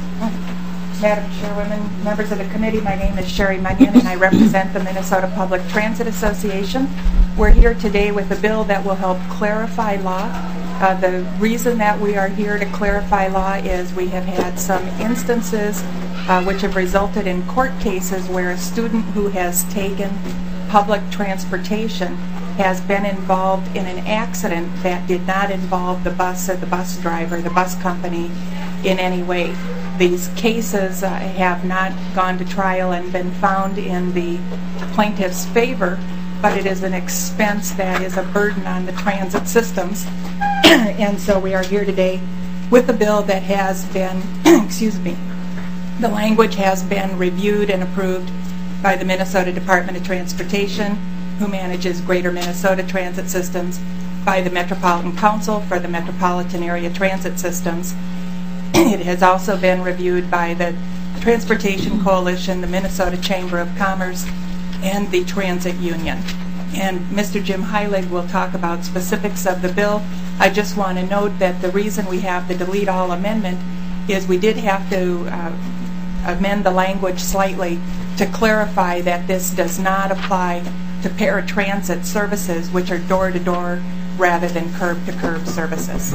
Madam Chairwoman, members of the committee, my name is Sherry Munyon, and I represent the Minnesota Public Transit Association. We're here today with a bill that will help clarify law. Uh, the reason that we are here to clarify law is we have had some instances uh, which have resulted in court cases where a student who has taken public transportation has been involved in an accident that did not involve the bus or the bus driver, the bus company, in any way. These cases uh, have not gone to trial and been found in the plaintiff's favor, but it is an expense that is a burden on the transit systems. And so we are here today with a bill that has been, excuse me, the language has been reviewed and approved by the Minnesota Department of Transportation, who manages Greater Minnesota Transit Systems, by the Metropolitan Council for the Metropolitan Area Transit Systems. It has also been reviewed by the Transportation Coalition, the Minnesota Chamber of Commerce, and the Transit Union. And Mister Jim Heilig will talk about specifics of the bill. I just want to note that the reason we have the delete all amendment is we did have to uh, amend the language slightly to clarify that this does not apply to paratransit services, which are door-to-door rather than curb-to-curb services.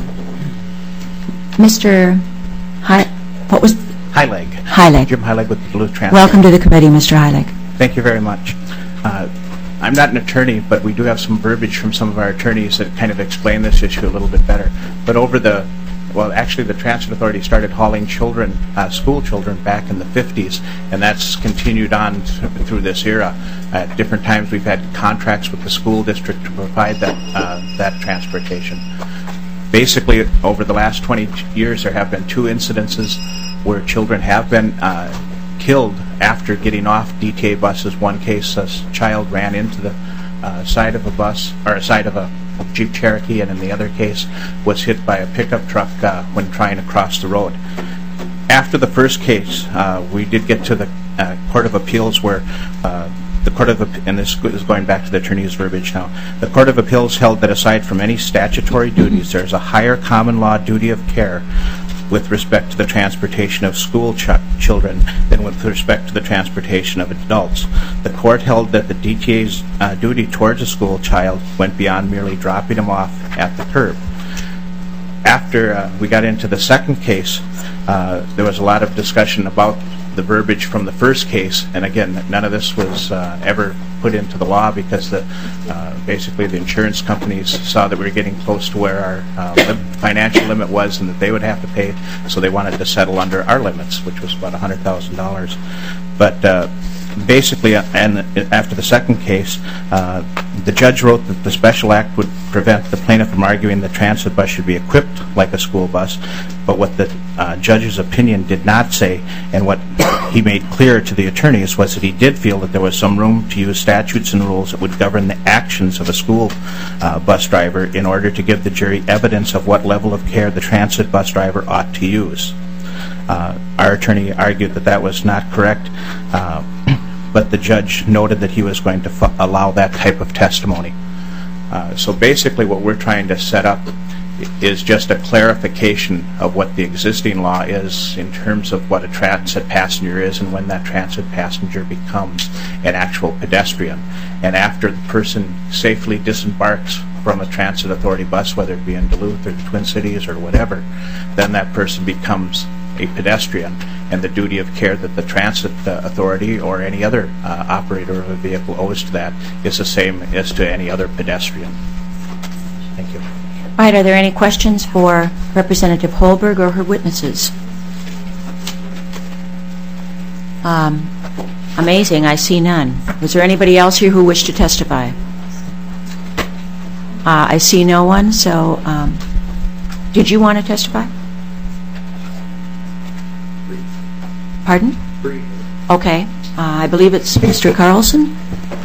Mister Hi, what was? Heilig. Heilig. Jim Heilig with the Duluth Transit. Welcome to the committee, Mister Heilig. Thank you very much. Uh, I'm not an attorney, but we do have some verbiage from some of our attorneys that kind of explain this issue a little bit better. But over the, well, actually the Transit Authority started hauling children, uh, school children back in the fifties, and that's continued on th through this era. At different times we've had contracts with the school district to provide that, uh, that transportation. Basically, over the last twenty years, there have been two incidences where children have been uh, killed after getting off D T A buses. One case, a child ran into the uh, side of a bus, or side of a Jeep Cherokee, and in the other case was hit by a pickup truck uh, when trying to cross the road. After the first case, uh, we did get to the uh, Court of Appeals where uh, the Court of, and this is going back to the attorney's verbiage now, the Court of Appeals held that aside from any statutory duties, there is a higher common law duty of care with respect to the transportation of school ch children than with respect to the transportation of adults. The court held that the D T A's uh, duty towards a school child went beyond merely dropping him off at the curb. After uh, we got into the second case, uh, there was a lot of discussion about the verbiage from the first case, and again, none of this was uh, ever put into the law because the uh, basically the insurance companies saw that we were getting close to where our uh, lim financial limit was and that they would have to pay, so they wanted to settle under our limits, which was about one hundred thousand dollars. But uh, basically, uh, and after the second case, uh, the judge wrote that the special act would prevent the plaintiff from arguing the transit bus should be equipped like a school bus, but what the uh, judge's opinion did not say, and what he made clear to the attorneys, was that he did feel that there was some room to use statutes and rules that would govern the actions of a school uh, bus driver in order to give the jury evidence of what level of care the transit bus driver ought to use. Uh, our attorney argued that that was not correct, uh, but the judge noted that he was going to f allow that type of testimony. Uh, so basically what we're trying to set up is just a clarification of what the existing law is in terms of what a transit passenger is and when that transit passenger becomes an actual pedestrian. And after the person safely disembarks from a transit authority bus, whether it be in Duluth or the Twin Cities or whatever, then that person becomes a pedestrian, and the duty of care that the transit uh, authority or any other uh, operator of a vehicle owes to that is the same as to any other pedestrian. Thank you. All right, are there any questions for Representative Holberg or her witnesses? Um, amazing, I see none. Is there anybody else here who wished to testify? Uh, I see no one, so um, did you want to testify? Pardon? Okay. Uh, I believe it's Mister Carlson.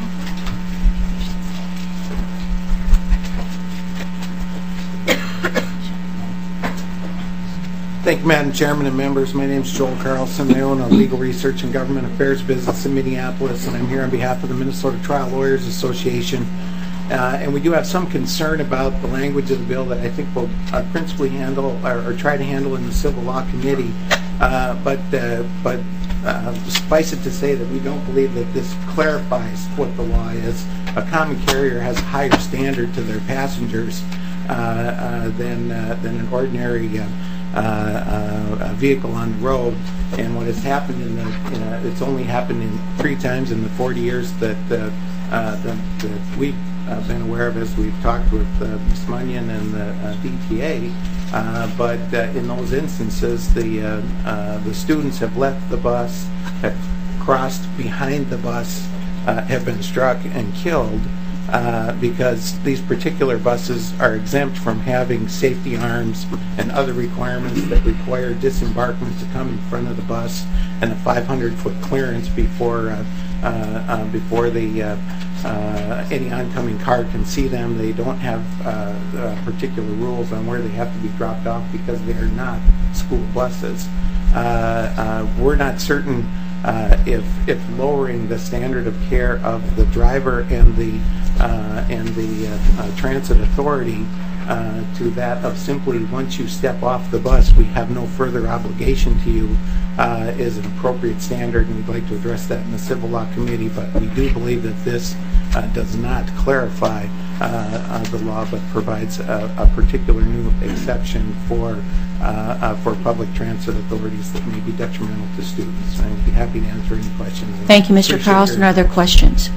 Thank you, Madam Chairman and members. My name is Joel Carlson. I own a legal research and government affairs business in Minneapolis, and I'm here on behalf of the Minnesota Trial Lawyers Association. Uh, and we do have some concern about the language of the bill that I think we'll uh, principally handle or, or try to handle in the Civil Law Committee. Uh, but uh, but uh, suffice it to say that we don't believe that this clarifies what the law is. A common carrier has a higher standard to their passengers uh, uh, than uh, than an ordinary uh, uh, uh, vehicle on the road. And what has happened in the in a, it's only happened in three times in the forty years that uh, uh, that, that we've uh, been aware of, as we've talked with uh, Miz Munyon and the uh, D T A. Uh, but uh, in those instances, the uh, uh, the students have left the bus, have crossed behind the bus, uh, have been struck and killed uh, because these particular buses are exempt from having safety arms and other requirements that require disembarkment to come in front of the bus and a five hundred foot clearance before uh, uh, uh, before the uh, uh, any oncoming car can see them. They don't have uh, uh, particular rules on where they have to be dropped off because they are not school buses. Uh, uh, we're not certain uh, if if lowering the standard of care of the driver and the uh, and the uh, uh, transit authority uh, to that of simply once you step off the bus, we have no further obligation to you, uh, is an appropriate standard, and we'd like to address that in the Civil Law Committee. But we do believe that this uh, does not clarify uh, uh, the law, but provides a, a particular new exception for uh, uh, for public transit authorities that may be detrimental to students. I'd be happy to answer any questions. Thank you, Mister Appreciate Carlson. your- Are there questions?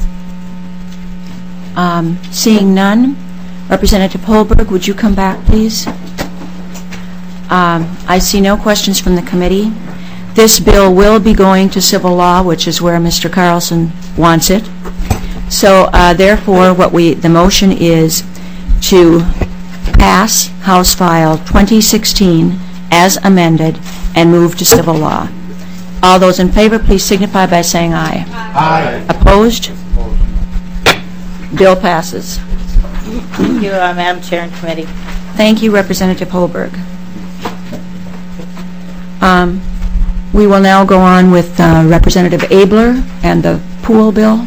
Um, seeing none, Representative Holberg, would you come back, please? Um, I see no questions from the committee. This bill will be going to civil law, which is where Mister Carlson wants it. So, uh, therefore, what we the motion is to pass House File twenty sixteen as amended and move to civil law. All those in favor, please signify by saying aye. Aye. Opposed? Bill passes. Thank you, uh, Madam Chair and Committee. Thank you, Representative Holberg. Um, we will now go on with uh, Representative Abler and the pool bill.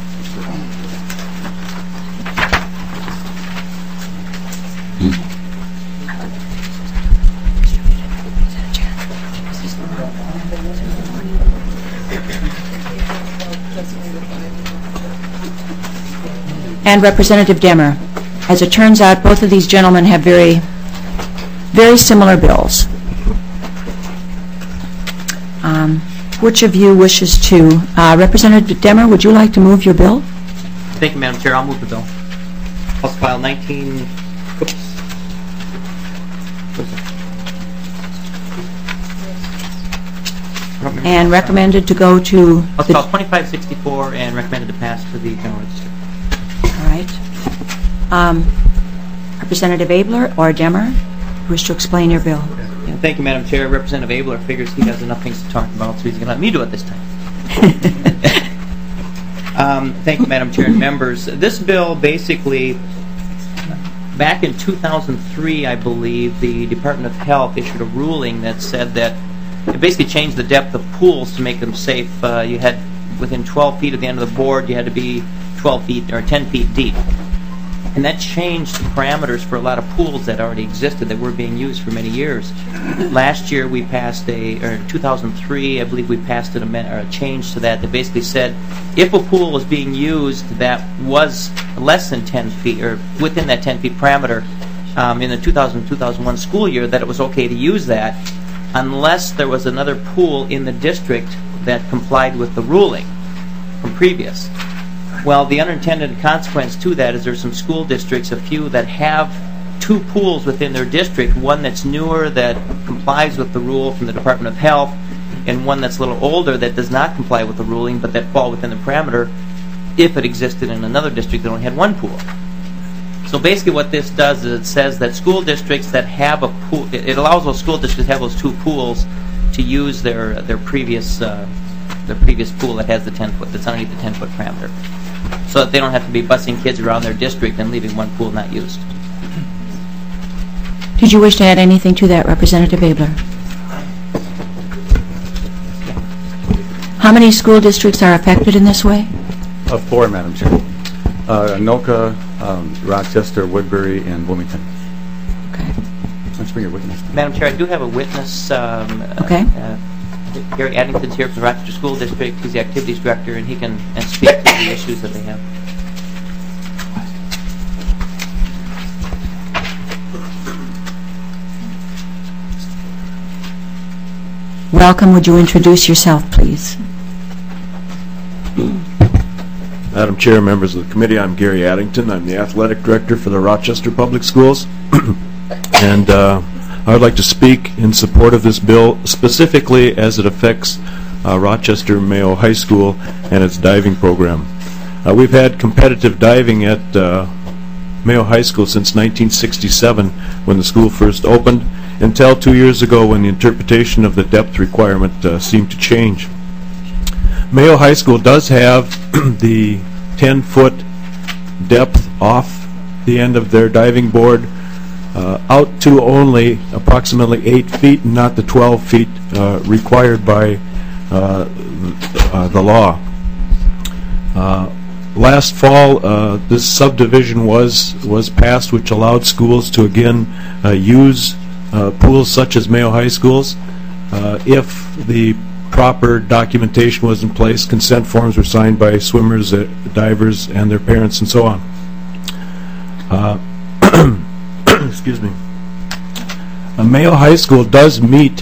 And Representative Demmer. As it turns out, both of these gentlemen have very, very similar bills. Um, which of you wishes to? Uh, Representative Demmer, would you like to move your bill? Thank you, Madam Chair. I'll move the bill. House File nineteen. Oops. And recommended to go to House File twenty-five sixty-four and recommended to pass to the general register. All right. Um, Representative Abler or Demmer, wish to explain your bill? Yeah, thank you, Madam Chair. Representative Abler figures he has enough things to talk about, so he's going to let me do it this time. um, thank you, Madam Chair and members. This bill basically, back in two thousand three, I believe, the Department of Health issued a ruling that said that it basically changed the depth of pools to make them safe. Uh, you had, within twelve feet of the end of the board, you had to be twelve feet or ten feet deep. And that changed the parameters for a lot of pools that already existed that were being used for many years. Last year we passed a, or two thousand three, I believe we passed an amendment, or a change to that that basically said if a pool was being used that was less than ten feet, or within that ten feet parameter, um, in the two thousand two thousand one school year, that it was okay to use that unless there was another pool in the district that complied with the ruling from previous. Well, the unintended consequence to that is there's some school districts, a few that have two pools within their district, one that's newer that complies with the rule from the Department of Health, and one that's a little older that does not comply with the ruling but that fall within the parameter if it existed in another district that only had one pool. So basically what this does is it says that school districts that have a pool, it, it allows those school districts to have those two pools to use their their previous uh, their previous pool that has the ten foot, that's underneath the ten foot parameter, so that they don't have to be busing kids around their district and leaving one pool not used. Did you wish to add anything to that, Representative Abler? How many school districts are affected in this way? Uh, four, Madam Chair. Uh, Anoka, um, Rochester, Woodbury, and Wilmington. Okay. Let's bring your witness. Madam Chair, I do have a witness. Um, okay. Uh, uh, Gary Addington's here from the Rochester School District. He's the activities director, and he can uh, speak to the issues that they have. Welcome. Would you introduce yourself, please? Madam Chair, members of the committee, I'm Gary Addington. I'm the athletic director for the Rochester Public Schools. and uh, I would like to speak in support of this bill, specifically as it affects uh, Rochester Mayo High School and its diving program. Uh, we've had competitive diving at uh, Mayo High School since nineteen sixty-seven, when the school first opened, until two years ago when the interpretation of the depth requirement uh, seemed to change. Mayo High School does have the ten-foot depth off the end of their diving board uh, out to only approximately eight feet and not the twelve feet uh, required by uh, uh, the law. Uh, last fall, uh, this subdivision was was passed, which allowed schools to again uh, use uh, pools such as Mayo High Schools uh, if the proper documentation was in place. Consent forms were signed by swimmers, uh, divers, and their parents, and so on. Uh, excuse me. Uh, Mayo High School does meet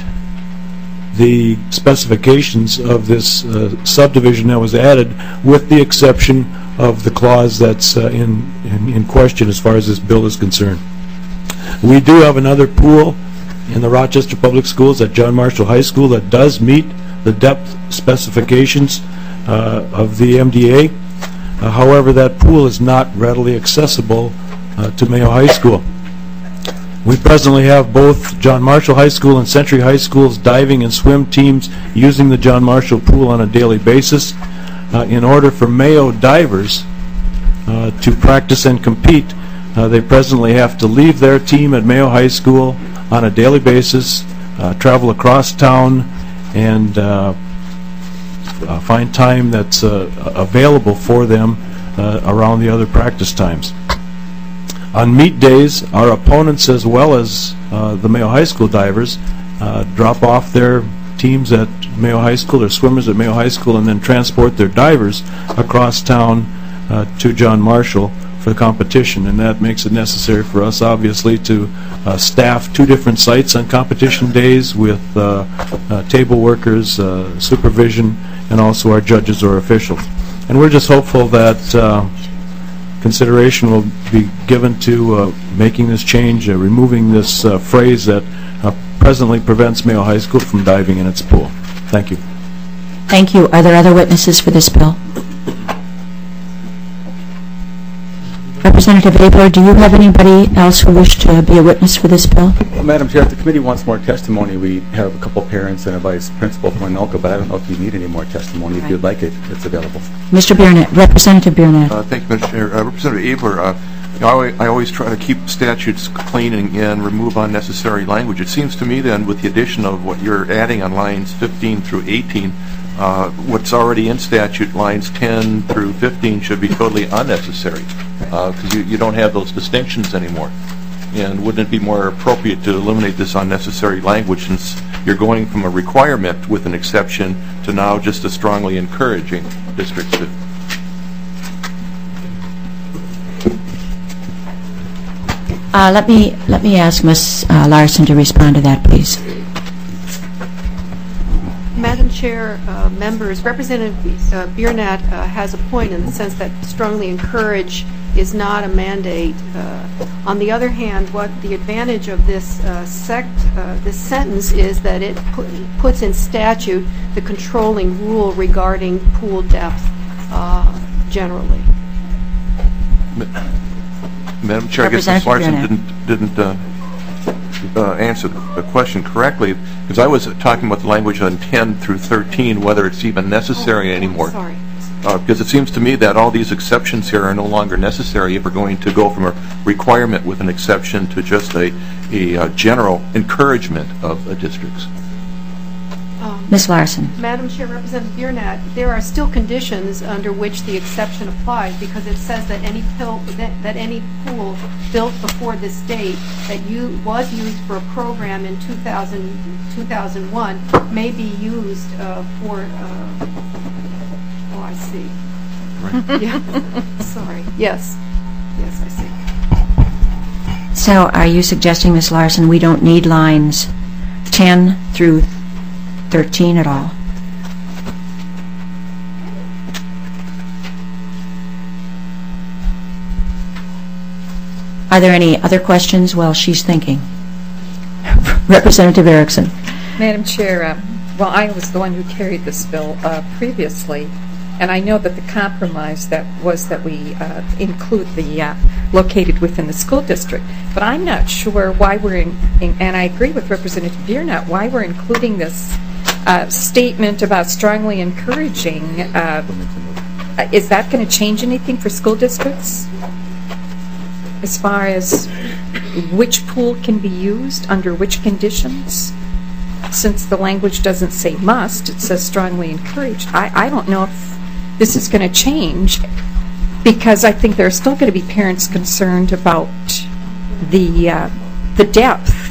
the specifications of this uh, subdivision that was added, with the exception of the clause that's uh, in, in in question as far as this bill is concerned. We do have another pool in the Rochester Public Schools at John Marshall High School that does meet the depth specifications uh, of the M D A. Uh, however, that pool is not readily accessible uh, to Mayo High School. We presently have both John Marshall High School and Century High School's diving and swim teams using the John Marshall pool on a daily basis. Uh, in order for Mayo divers uh, to practice and compete, uh, they presently have to leave their team at Mayo High School on a daily basis, uh, travel across town, and uh, uh, find time that's uh, available for them uh, around the other practice times. On meet days, our opponents, as well as uh, the Mayo High School divers, uh, drop off their teams at Mayo High School, their swimmers at Mayo High School, and then transport their divers across town uh, to John Marshall for the competition. And that makes it necessary for us, obviously, to uh, staff two different sites on competition days with uh, uh, table workers, uh, supervision, and also our judges or officials. And we're just hopeful that uh, consideration will be given to uh, making this change, uh, removing this uh, phrase that uh, presently prevents Mayo High School from diving in its pool. Thank you. Thank you. Are there other witnesses for this bill? Representative Abler, do you have anybody else who wish to be a witness for this bill? Well, Madam Chair, if the committee wants more testimony, we have a couple parents and a vice principal from Anoka, but I don't know if you need any more testimony. If you'd like it, it's available. Mister Biernatt, Representative Biernatt. Uh, thank you, Mister Chair. Uh, Representative Abler, uh, you know, I, I always try to keep statutes clean and, and remove unnecessary language. It seems to me then, with the addition of what you're adding on lines fifteen through eighteen, uh, what's already in statute, lines ten through fifteen, should be totally unnecessary, because uh, you, you don't have those distinctions anymore. And wouldn't it be more appropriate to eliminate this unnecessary language, since you're going from a requirement with an exception to now just a strongly encouraging districts to... Uh, let me let me ask Miz Uh, Larson to respond to that, please. Madam Chair, uh, members, Representative uh, Biernatt uh, has a point in the sense that strongly encourage is not a mandate. Uh, on the other hand, what the advantage of this uh, sect, uh, this sentence is that it put, puts in statute the controlling rule regarding pool depth uh, generally. Madam Chair, I guess Miz Larson didn't, didn't uh, uh, answer the question correctly, because I was talking about the language on ten through thirteen, whether it's even necessary oh, anymore. Sorry. Uh, because it seems to me that all these exceptions here are no longer necessary if we're going to go from a requirement with an exception to just a, a uh, general encouragement of uh, districts. Um, Miz Larson. Madam Chair, Representative Biernatt, there are still conditions under which the exception applies, because it says that any pill, that, that any pool built before this date that you was used for a program in two thousand, two thousand one may be used uh, for. Uh, oh, I see. Right. Yeah. Sorry. Yes. Yes, I see. So, are you suggesting, Miz Larson, we don't need lines ten through thirteen at all? Are there any other questions while she's thinking? Representative Erickson. Madam Chair, uh, well, I was the one who carried this bill uh, previously, and I know that the compromise that was that we uh, include the uh, located within the school district, but I'm not sure why we're in, in and I agree with Representative Biernatt, why we're including this uh, statement about strongly encouraging, uh, is that going to change anything for school districts? As far as which pool can be used, under which conditions? Since the language doesn't say must, it says strongly encouraged. I, I don't know if this is going to change, because I think there are still going to be parents concerned about the uh, the depth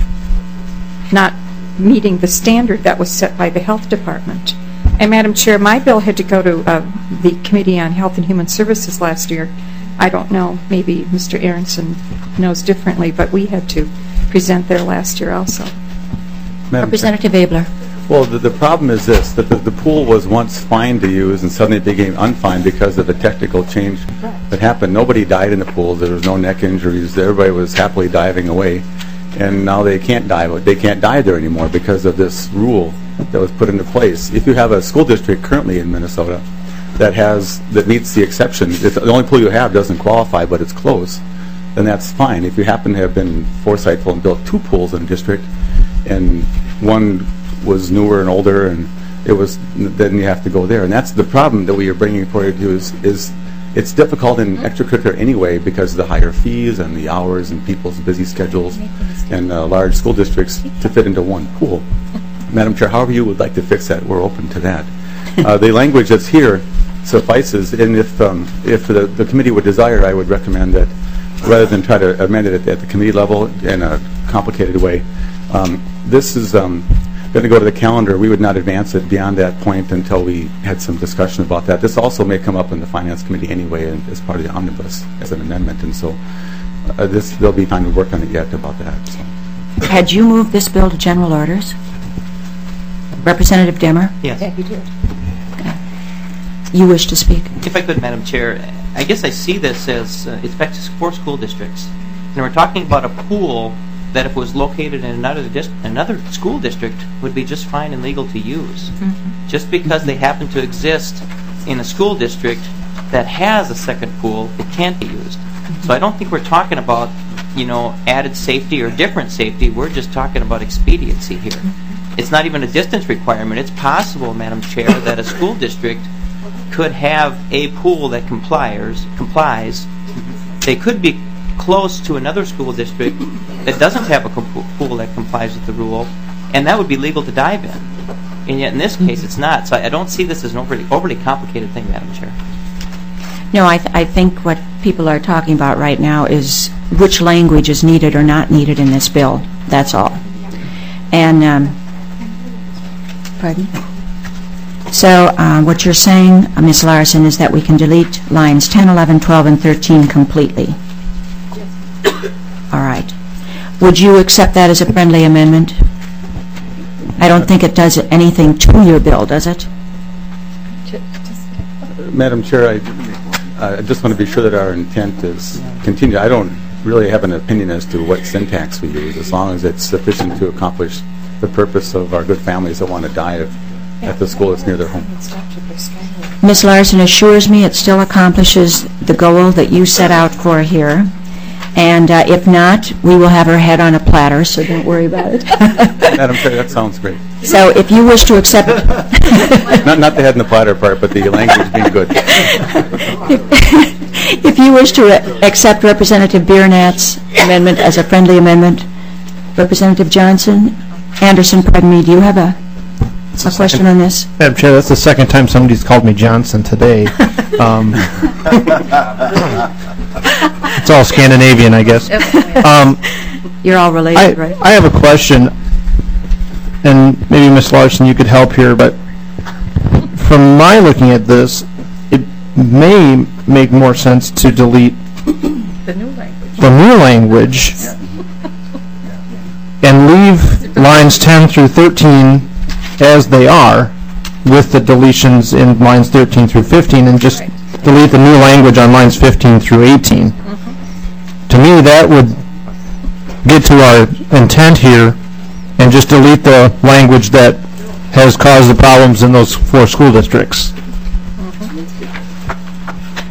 not meeting the standard that was set by the health department. And Madam Chair, my bill had to go to uh, the Committee on Health and Human Services last year. I don't know, maybe Mister Aronson knows differently, but we had to present there last year also. Madam Representative Abler. Well, the, the problem is this, that the, the pool was once fine to use and suddenly it became unfine because of a technical change that happened. Nobody died in the pool. There was no neck injuries. Everybody was happily diving away. And now they can't dive. They can't dive there anymore because of this rule that was put into place. If you have a school district currently in Minnesota that has, that meets the exception, if the only pool you have doesn't qualify but it's close, then that's fine. If you happen to have been foresightful and built two pools in a district and one was newer and older, and it was, then you have to go there. And that's the problem that we are bringing forward to is, is it's difficult in extracurricular anyway because of the higher fees and the hours and people's busy schedules and uh, large school districts to fit into one pool. Madam Chair, however you would like to fix that, we're open to that. Uh, the language that's here suffices, and if um, if the, the committee would desire, I would recommend that rather than try to amend it at, at the committee level in a complicated way, um, this is um, going to go to the calendar. We would not advance it beyond that point until we had some discussion about that. This also may come up in the Finance Committee anyway and as part of the omnibus as an amendment, and so uh, this there'll be time to work on it yet about that. So. Had you moved this bill to general orders? Representative Demmer? Yes. Yeah, you did. Okay. You wish to speak? If I could, Madam Chair, I guess I see this as uh, it's back to four school districts. And we're talking about a pool that if it was located in another dis another school district would be just fine and legal to use. Mm-hmm. Just because they happen to exist in a school district that has a second pool, it can't be used. Mm-hmm. So I don't think we're talking about, you know, added safety or different safety. We're just talking about expediency here. Mm-hmm. It's not even a distance requirement. It's possible, Madam Chair, that a school district could have a pool that complies. complies. They could be close to another school district that doesn't have a pool that complies with the rule, and that would be legal to dive in. And yet in this case it's not. So I don't see this as an overly, overly complicated thing, Madam Chair. No, I, th I think what people are talking about right now is which language is needed or not needed in this bill. That's all. And, um, pardon? So uh, what you're saying, uh, Miz Larson, is that we can delete lines ten, eleven, twelve, and thirteen completely. All right. Would you accept that as a friendly amendment? I don't think it does anything to your bill, does it? Madam Chair, I, I just want to be sure that our intent is continued. I don't really have an opinion as to what syntax we use, as long as it's sufficient to accomplish the purpose of our good families that want to dive at the school that's near their home. Miz Larson assures me it still accomplishes the goal that you set out for here. And uh, if not, we will have her head on a platter, so don't worry about it. Madam Chair, that sounds great. So if you wish to accept... not, not the head in the platter part, but the language being good. if, if you wish to re accept Representative Biernat's amendment as a friendly amendment, Representative Johnson, Anderson, pardon me, do you have a, a question on this? Madam Chair, that's the second time somebody's called me Johnson today. Um, It's all Scandinavian, I guess. Um, You're all related, I, right? I have a question, and maybe Miz Larson, you could help here, but from my looking at this, it may make more sense to delete the new language, the new language and leave lines ten through thirteen as they are, with the deletions in lines thirteen through fifteen, and just right. delete the new language on lines fifteen through eighteen. Mm-hmm. To me, that would get to our intent here and just delete the language that has caused the problems in those four school districts. Mm-hmm.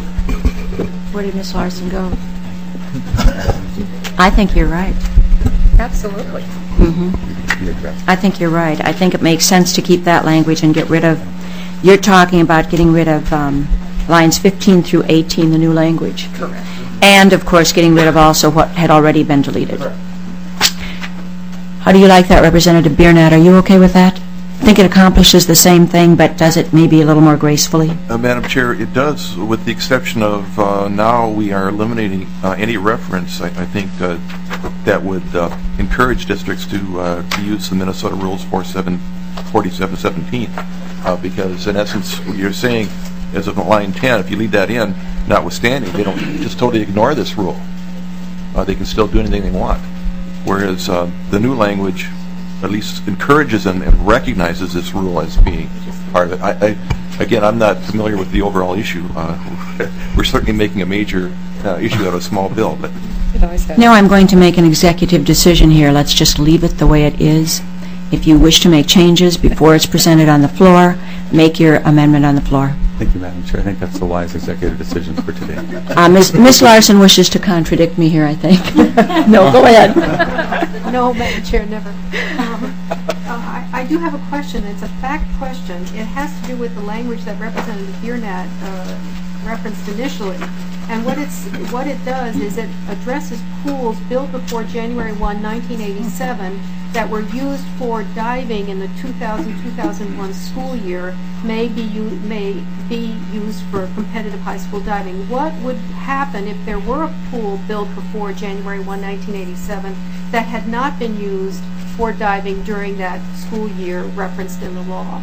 Where did Miz Larson go? I think you're right. Absolutely. Mm-hmm. I think you're right. I think it makes sense to keep that language and get rid of, you're talking about getting rid of um, lines fifteen through eighteen, the new language. Correct. And, of course, getting rid of also what had already been deleted. How do you like that, Representative Biernat? Are you okay with that? I think it accomplishes the same thing, but does it maybe a little more gracefully? Uh, Madam Chair, it does, with the exception of uh, now we are eliminating uh, any reference. I, I think uh, that would uh, encourage districts to, uh, to use the Minnesota Rules forty-seven seventeen, uh, because in essence what you're saying as of line ten, if you leave that in, notwithstanding, they don't just totally ignore this rule. Uh, they can still do anything they want. Whereas uh, the new language at least encourages and, and recognizes this rule as being part of it. I, I, again, I'm not familiar with the overall issue. Uh, we're certainly making a major uh, issue out of a small bill. But now I'm going to make an executive decision here. Let's just leave it the way it is. If you wish to make changes before it's presented on the floor, make your amendment on the floor. Thank you, Madam Chair. I think that's the wise executive decision for today. Uh, Miz Miz Larson wishes to contradict me here, I think. No, go ahead. No, Madam Chair, never. Um, uh, I, I do have a question. It's a fact question. It has to do with the language that Representative Biernat uh, referenced initially. And what it's what it does is it addresses pools built before January first, nineteen eighty-seven that were used for diving in the two thousand two thousand one school year may be may be used for competitive high school diving. What would happen if there were a pool built before January first, nineteen eighty-seven that had not been used for diving during that school year referenced in the law?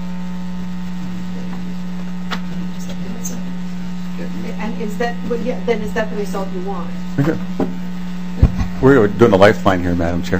And is that, well, yeah, then is that the result you want? We're doing a lifeline here, Madam Chair.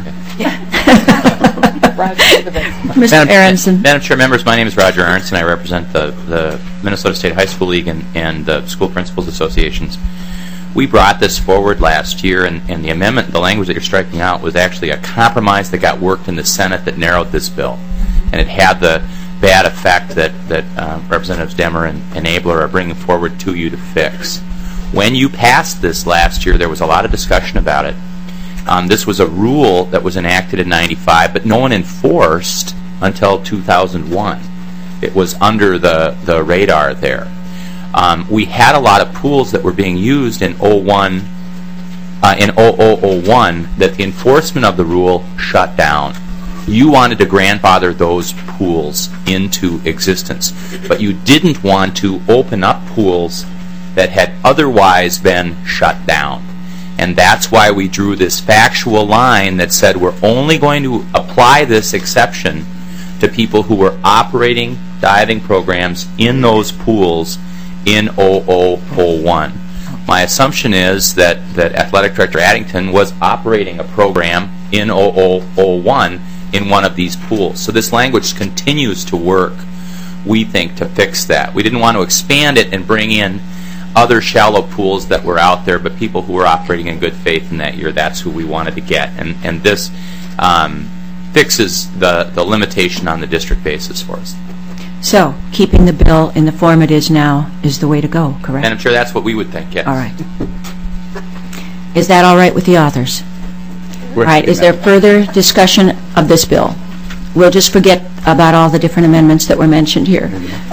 Mister Aronson. Madam Chair, members, my name is Roger Aronson. I represent the, the Minnesota State High School League and, and the School Principals Associations. We brought this forward last year, and, and the amendment, the language that you're striking out, was actually a compromise that got worked in the Senate that narrowed this bill. And it had the bad effect that, that uh, Representatives Demmer and, and Abler are bringing forward to you to fix. When you passed this last year, there was a lot of discussion about it. Um, this was a rule that was enacted in ninety-five, but no one enforced until two thousand one. It was under the, the radar there. Um, we had a lot of pools that were being used in oh one, uh, in oh oh oh one that the enforcement of the rule shut down. You wanted to grandfather those pools into existence, but you didn't want to open up pools that had otherwise been shut down. And that's why we drew this factual line that said we're only going to apply this exception to people who were operating diving programs in those pools in oh oh oh one. My assumption is that, that Athletic Director Addington was operating a program in oh oh oh one in one of these pools. So this language continues to work, we think, to fix that. We didn't want to expand it and bring in other shallow pools that were out there, but people who were operating in good faith in that year, that's who we wanted to get. And, and this um, fixes the, the limitation on the district basis for us. So, keeping the bill in the form it is now is the way to go, correct? And I'm sure that's what we would think, yes. All right. Is that all right with the authors? All right. Is there further discussion of this bill? We'll just forget about all the different amendments that were mentioned here.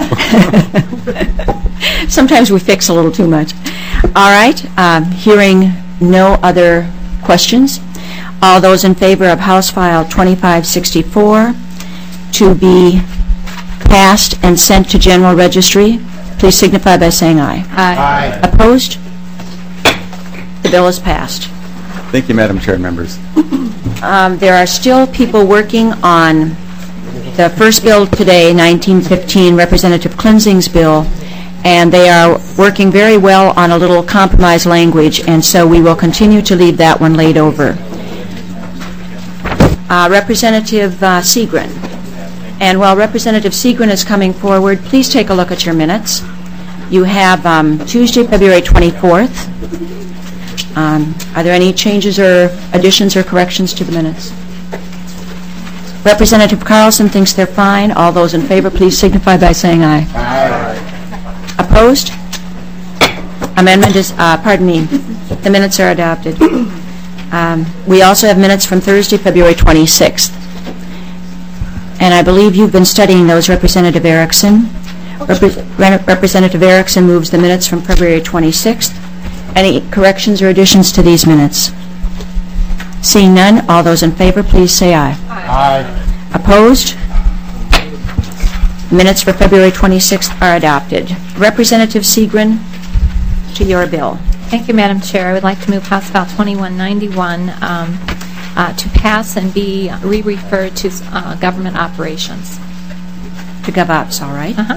Sometimes we fix a little too much. All right. Um, hearing no other questions, all those in favor of House File twenty-five sixty-four to be passed and sent to General Registry, please signify by saying aye. Aye. Aye. Opposed? The bill is passed. Thank you, Madam Chair and members. Um, there are still people working on the first bill today, nineteen fifteen, Representative Klinzing's bill, and they are working very well on a little compromise language, and so we will continue to leave that one laid over. Uh, Representative uh, Seagren. And while Representative Seagren is coming forward, please take a look at your minutes. You have um, Tuesday, February twenty-fourth. Um, are there any changes or additions or corrections to the minutes? Representative Carlson thinks they're fine. All those in favor, please signify by saying aye. Aye. Opposed? Amendment is, uh, pardon me, the minutes are adopted. Um, We also have minutes from Thursday, February twenty-sixth. And I believe you've been studying those, Representative Erickson. Repre- Representative Erickson moves the minutes from February twenty-sixth. Any corrections or additions to these minutes? Seeing none, all those in favor, please say aye. Aye. Opposed? Minutes for February twenty-sixth are adopted. Representative Seagren, to your bill. Thank you, Madam Chair. I would like to move House File twenty-one ninety-one um, uh, to pass and be re-referred to uh, government operations. To GovOps, all right. Uh-huh.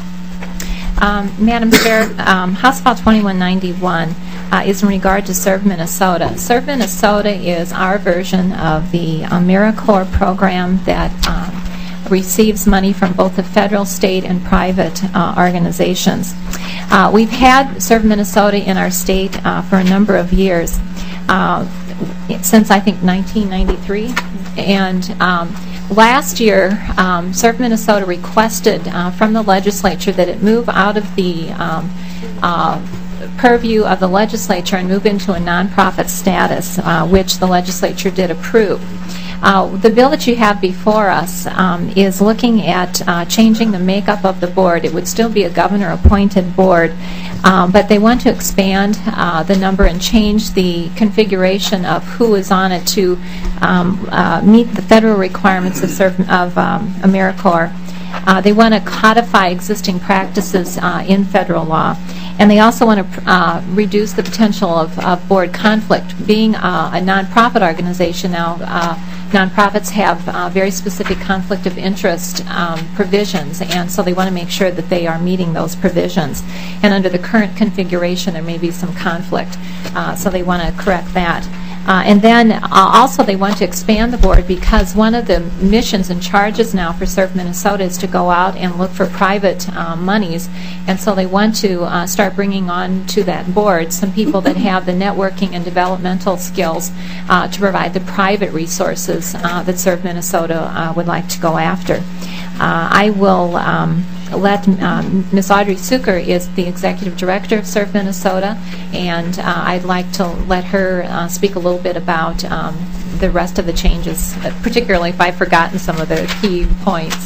Um, Madam Chair, um, House File twenty-one ninety-one uh, is in regard to Serve Minnesota. Serve Minnesota is our version of the AmeriCorps program that um, receives money from both the federal, state, and private uh, organizations. Uh, we've had Serve Minnesota in our state uh, for a number of years, uh, since I think nineteen ninety-three, and um, last year, um, Serve Minnesota requested uh, from the legislature that it move out of the um, uh, purview of the legislature and move into a nonprofit status, uh, which the legislature did approve. Uh, the bill that you have before us um, is looking at uh, changing the makeup of the board. It would still be a governor-appointed board, um, but they want to expand uh, the number and change the configuration of who is on it to um, uh, meet the federal requirements of, serv- of um, AmeriCorps. Uh, they want to codify existing practices uh, in federal law. And they also want to uh, reduce the potential of, of board conflict. Being uh, a nonprofit organization now, uh, nonprofits have uh, very specific conflict of interest um, provisions, and so they want to make sure that they are meeting those provisions. And under the current configuration, there may be some conflict, uh, so they want to correct that. Uh, and then uh, also they want to expand the board because one of the missions and charges now for Serve Minnesota is to go out and look for private uh, monies. And so they want to uh, start bringing on to that board some people that have the networking and developmental skills uh, to provide the private resources uh, that Serve Minnesota uh, would like to go after. Uh, I will um, let um, Miz Audrey Suker is the executive director of Serve Minnesota, and uh, I'd like to let her uh, speak a little bit about um, the rest of the changes, particularly if I've forgotten some of the key points.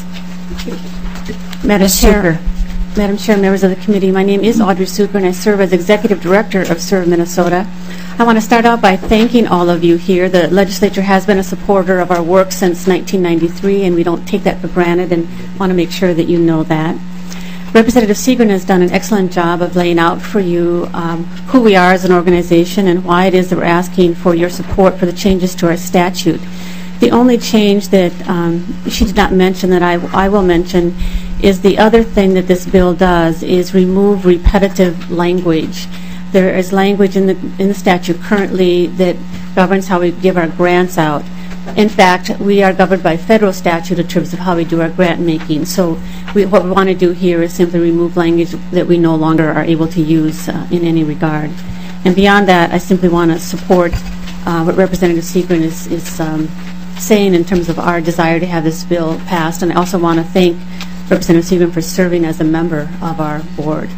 Madam Chair, Madam Chair, members of the committee, my name is Audrey Suker, and I serve as executive director of Serve Minnesota. I want to start out by thanking all of you here. The legislature has been a supporter of our work since nineteen ninety-three, and we don't take that for granted and want to make sure that you know that. Representative Seagren has done an excellent job of laying out for you um, who we are as an organization and why it is that we're asking for your support for the changes to our statute. The only change that um, she did not mention that I, I will mention is the other thing that this bill does is remove repetitive language. There is language in the in the statute currently that governs how we give our grants out. In fact, we are governed by federal statute in terms of how we do our grant making. So we, what we want to do here is simply remove language that we no longer are able to use uh, in any regard. And beyond that, I simply want to support uh, what Representative Seagren is, is um, saying in terms of our desire to have this bill passed. And I also want to thank Representative Seagren for serving as a member of our board.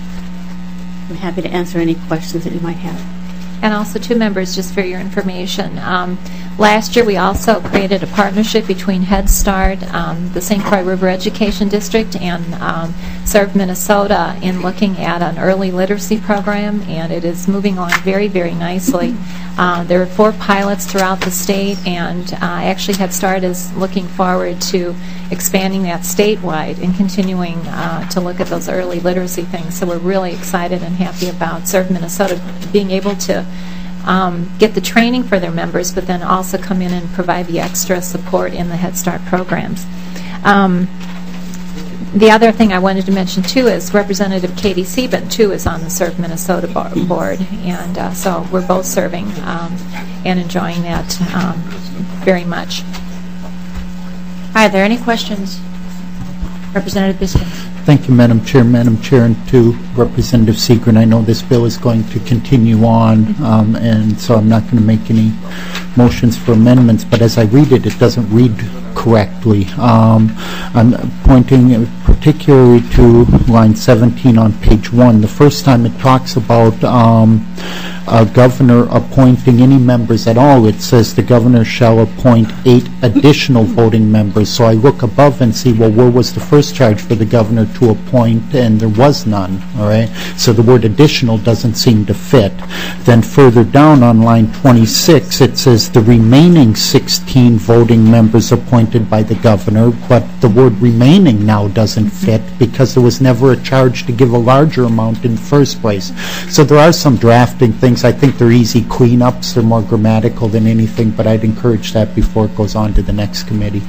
I'm happy to answer any questions that you might have. And also two members, just for your information. Um, last year we also created a partnership between Head Start, um, the Saint Croix River Education District, and um, Serve Minnesota in looking at an early literacy program, and it is moving along very, very nicely. Uh, there are four pilots throughout the state, and uh, actually Head Start is looking forward to expanding that statewide and continuing uh, to look at those early literacy things. So we're really excited and happy about Serve Minnesota being able to um, get the training for their members, but then also come in and provide the extra support in the Head Start programs. Um, The other thing I wanted to mention, too, is Representative Katie Sieben, too, is on the Serve Minnesota board, and uh, so we're both serving um, and enjoying that um, very much. Are there any questions? Representative Biskin. Thank you, Madam Chair. Madam Chair, and to Representative Seagren, I know this bill is going to continue on, um, and so I'm not going to make any motions for amendments, but as I read it, it doesn't read correctly. Um, I'm pointing particularly to line seventeen on page one. The first time it talks about um, a governor appointing any members at all. It says the governor shall appoint eight additional voting members. So I look above and see, well, where was the first charge for the governor to appoint, and there was none, all right? So the word additional doesn't seem to fit. Then further down on line twenty-six, it says the remaining sixteen voting members appointed by the governor, but the word remaining now doesn't fit because there was never a charge to give a larger amount in the first place. So there are some drafting things. I think they're easy cleanups. They're more grammatical than anything, but I'd encourage that before it goes on to the next committee.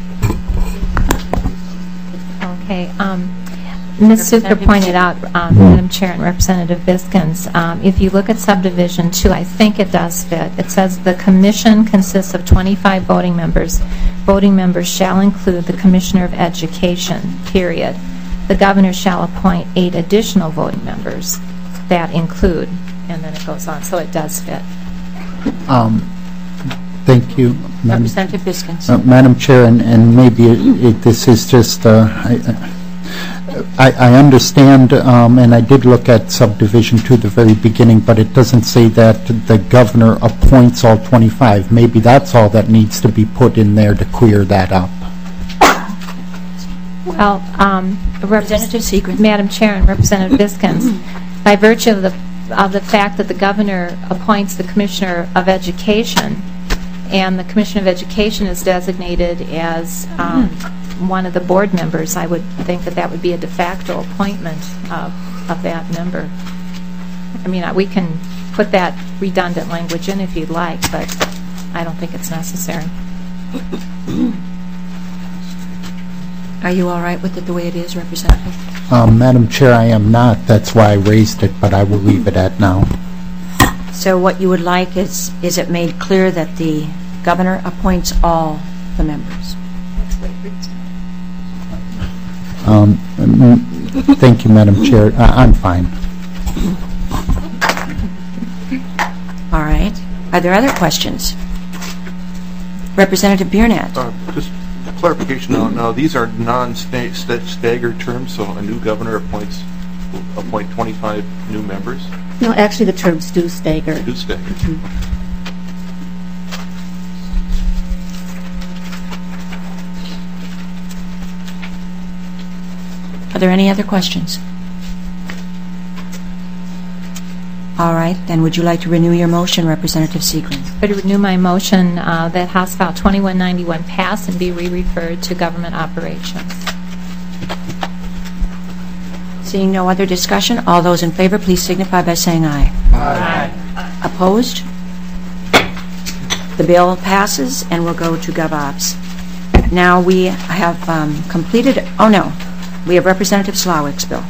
Okay. Um, Miz Suker pointed out, um, Madam Chair and Representative Biskins, um, if you look at subdivision two, I think it does fit. It says the commission consists of twenty-five voting members. Voting members shall include the Commissioner of Education, period. The governor shall appoint eight additional voting members that include, and then it goes on. So it does fit. Um, thank you, Madam, Representative Biskins. uh, Madam Chair, and, and maybe it, it, this is just, uh, I, I, I understand, um, and I did look at subdivision two at the very beginning, but it doesn't say that the governor appoints all twenty-five. Maybe that's all that needs to be put in there to clear that up. Well, um, Representative Segrist. Madam Chair and Representative Biskins, by virtue of the of the fact that the governor appoints the Commissioner of Education, and the Commissioner of Education is designated as um, one of the board members, I would think that that would be a de facto appointment of, of that member. I mean, we can put that redundant language in if you'd like, but I don't think it's necessary. Are you all right with it the way it is, Representative? Um, Madam Chair, I am not. That's why I raised it, but I will leave it at now. So what you would like is, is it made clear that the governor appoints all the members? Um, mm, thank you, Madam Chair. I, I'm fine. All right. Are there other questions? Representative Biernat. Uh, just clarification now. Now, these are non-staggered terms, so a new governor appoints will appoint twenty-five new members? No, actually the terms do stagger. Do stagger. Mm-hmm. Are there any other questions? All right, then would you like to renew your motion, Representative Segrist? I would renew my motion uh, that House File twenty-one ninety-one pass and be re-referred to Government Operations. Seeing no other discussion, all those in favor, please signify by saying aye. Aye. Opposed? The bill passes, and we'll go to GovOps. Now we have um, completed, oh no, we have Representative Slawick's bill.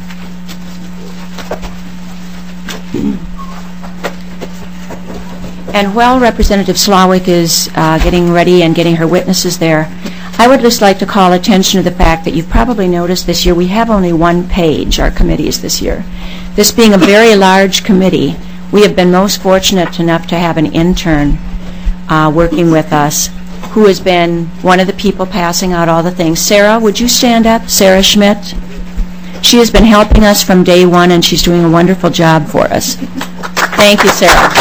And while Representative Slawick is uh, getting ready and getting her witnesses there, I would just like to call attention to the fact that you've probably noticed this year we have only one page, our committees this year. This being a very large committee, we have been most fortunate enough to have an intern uh, working with us who has been one of the people passing out all the things. Sarah, would you stand up? Sarah Schmidt. She has been helping us from day one, and she's doing a wonderful job for us. Thank you, Sarah.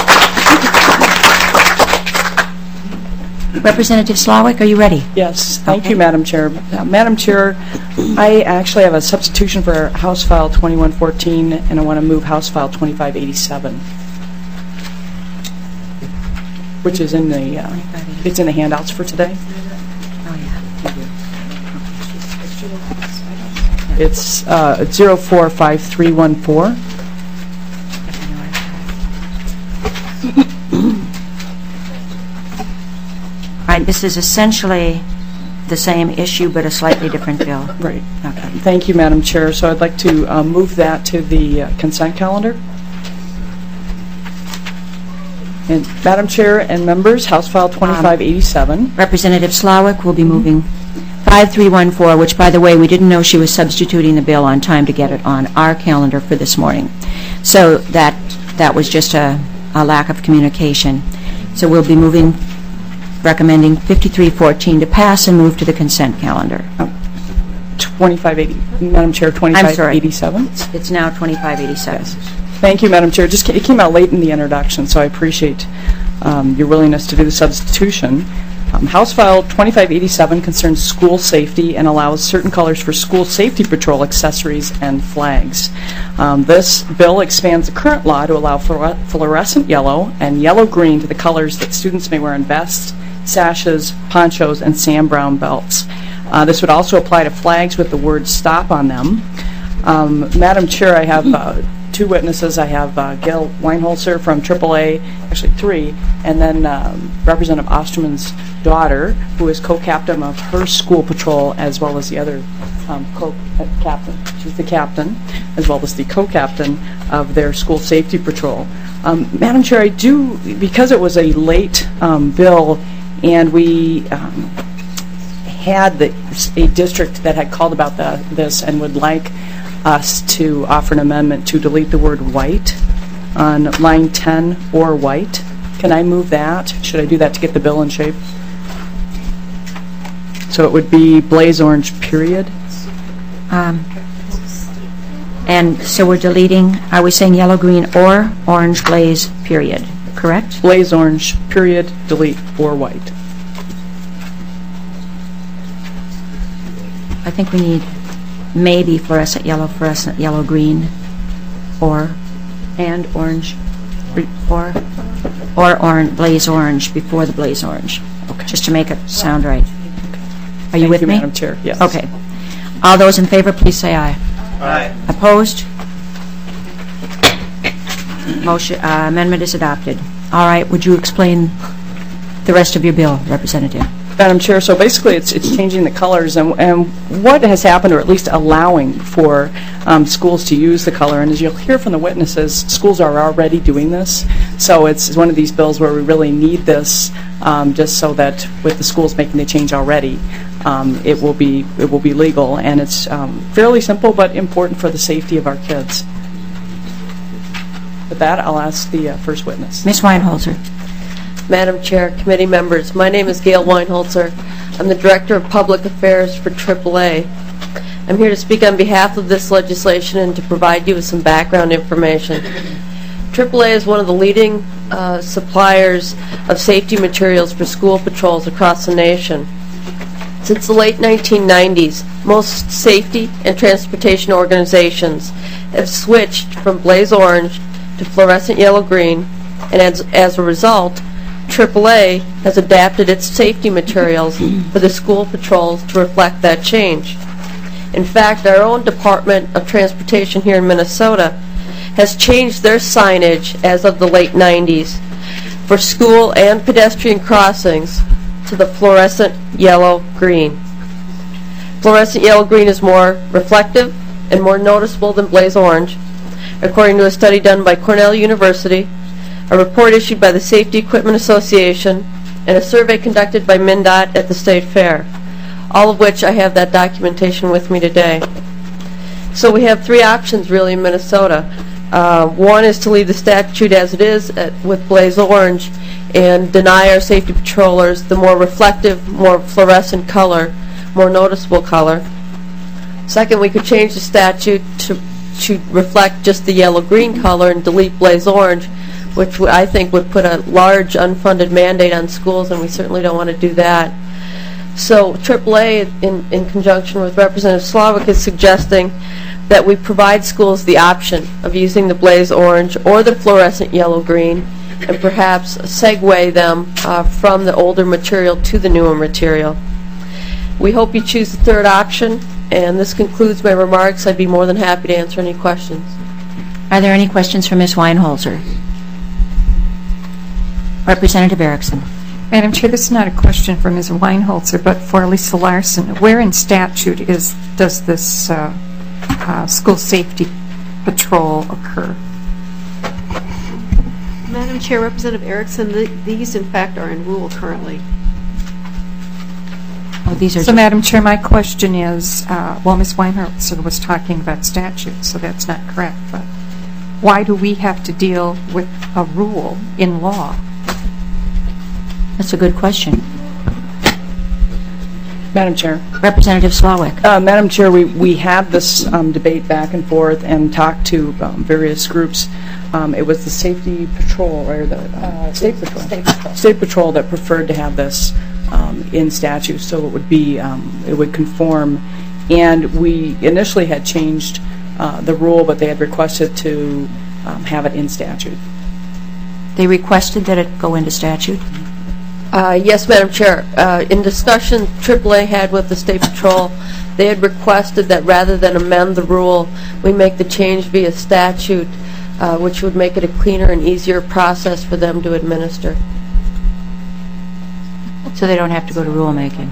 Representative Slawick, are you ready? Yes. Thank Okay. you, Madam Chair. Uh, Madam Chair, I actually have a substitution for House File twenty-one fourteen, and I want to move House File twenty-five eighty-seven, which is in the uh, it's in the handouts for today. Oh, yeah. It's uh, zero four five three one four. Right, this is essentially the same issue, but a slightly different bill. Right. Okay. Thank you, Madam Chair. So I'd like to uh, move that to the uh, consent calendar. And Madam Chair and members, House File twenty-five eighty-seven. Um, Representative Slawick will be moving five three one four, which, by the way, we didn't know she was substituting the bill on time to get it on our calendar for this morning. So that that was just a, a lack of communication. So we'll be moving, recommending fifty-three fourteen to pass and move to the consent calendar. twenty-five eighty, Madam Chair, I'm twenty-five sorry. eighty-seven. It's, it's now twenty-five eighty-seven. Yes. Thank you, Madam Chair. Just ca- it came out late in the introduction, so I appreciate um, your willingness to do the substitution. Um, House File twenty-five eighty-seven concerns school safety and allows certain colors for school safety patrol accessories and flags. Um, this bill expands the current law to allow fluore- fluorescent yellow and yellow-green to the colors that students may wear on vests, sashes, ponchos, and Sam Brown belts. Uh, this would also apply to flags with the word "stop" on them. Um, Madam Chair, I have uh, two witnesses. I have uh, Gail Weinholzer from triple A, actually three, and then um, Representative Osterman's daughter, who is co-captain of her school patrol, as well as the other um, co-captain. She's the captain, as well as the co-captain of their school safety patrol. Um, Madam Chair, I do, because it was a late um, bill, and we um, had the, a district that had called about the, this and would like us to offer an amendment to delete the word white on line ten or white. Can I move that? Should I do that to get the bill in shape? So it would be blaze orange, period. Um, and so we're deleting, are we saying yellow, green, or orange blaze, period, correct? Blaze orange, period, delete, or white. I think we need maybe fluorescent yellow, fluorescent yellow, green, or, and orange, or, or orange, blaze orange before the blaze orange, okay. Just to make it sound right. Are you Thank with you, me? Madam Chair. Yes. Okay. All those in favor, please say aye. Aye. Opposed? Motion, uh, amendment is adopted. All right, would you explain the rest of your bill, Representative? Madam Chair, so basically it's it's changing the colors, and, and what has happened, or at least allowing for um, schools to use the color, and as you'll hear from the witnesses, schools are already doing this, so it's one of these bills where we really need this, um, just so that with the schools making the change already, um, it will be it will be legal, and it's um, fairly simple but important for the safety of our kids. With that, I'll ask the uh, first witness. Miz Weinholzer. Madam Chair, committee members, my name is Gail Weinholzer. I'm the Director of Public Affairs for triple A. I'm here to speak on behalf of this legislation and to provide you with some background information. triple A is one of the leading uh, suppliers of safety materials for school patrols across the nation. Since the late nineteen nineties, most safety and transportation organizations have switched from blaze orange to fluorescent yellow-green, and as, as a result, triple A has adapted its safety materials for the school patrols to reflect that change. In fact, our own Department of Transportation here in Minnesota has changed their signage as of the late nineties for school and pedestrian crossings to the fluorescent yellow-green. Fluorescent yellow-green is more reflective and more noticeable than blaze orange, according to a study done by Cornell University, a report issued by the Safety Equipment Association, and a survey conducted by MnDOT at the State Fair, all of which I have that documentation with me today. So we have three options really in Minnesota. Uh, one is to leave the statute as it is at, with blaze orange and deny our safety patrollers the more reflective, more fluorescent color, more noticeable color. Second, we could change the statute to, to reflect just the yellow-green color and delete blaze orange, which I think would put a large unfunded mandate on schools, and we certainly don't want to do that. So triple A, in, in conjunction with Representative Slavic, is suggesting that we provide schools the option of using the blaze orange or the fluorescent yellow-green, and perhaps segue them uh, from the older material to the newer material. We hope you choose the third option, and this concludes my remarks. I'd be more than happy to answer any questions. Are there any questions for Miz Weinholzer? Representative Erickson. Madam Chair, this is not a question for Miz Weinholzer, but for Lisa Larson. Where in statute is does this uh, uh, school safety patrol occur? Madam Chair, Representative Erickson, the, these in fact are in rule currently. Oh, these are so, Madam Chair, my question is, uh, well, Miz Weinholzer was talking about statute, so that's not correct, but why do we have to deal with a rule in law? That's a good question. Madam Chair. Representative Slawick. Uh, Madam Chair, we, we had this um, debate back and forth and talked to um, various groups. Um, it was the Safety Patrol, or the uh, State Patrol. State Patrol. State Patrol that preferred to have this um, in statute, so it would be, um, it would conform. And we initially had changed uh, the rule, but they had requested to um, have it in statute. They requested that it go into statute? Uh, yes, Madam Chair. Uh, in discussion triple A had with the State Patrol, they had requested that rather than amend the rule, we make the change via statute, uh, which would make it a cleaner and easier process for them to administer. So they don't have to go to rulemaking?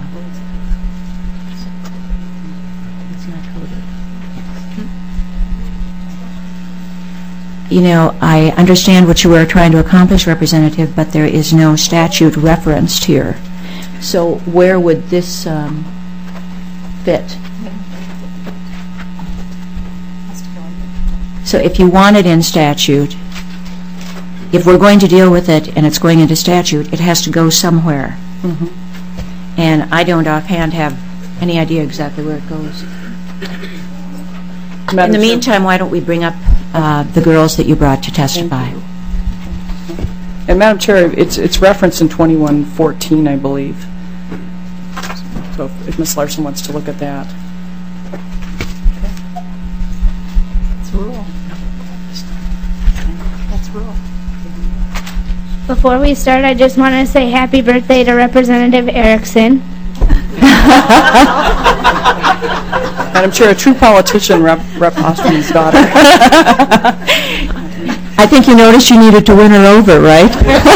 You know, I understand what you were trying to accomplish, Representative, but there is no statute referenced here. So where would this um, fit? So if you want it in statute, if we're going to deal with it and it's going into statute, it has to go somewhere. Mm-hmm. And I don't offhand have any idea exactly where it goes. In the meantime, why don't we bring up uh, the girls that you brought to testify? And Madam Chair, it's it's referenced in twenty-one fourteen, I believe. So if, if Miz Larson wants to look at that. That's rule. That's rule. Before we start, I just want to say happy birthday to Representative Erickson. Madam Chair, a true politician, Rep. Rep. Osterman's daughter. I think you noticed you needed to win her over, right?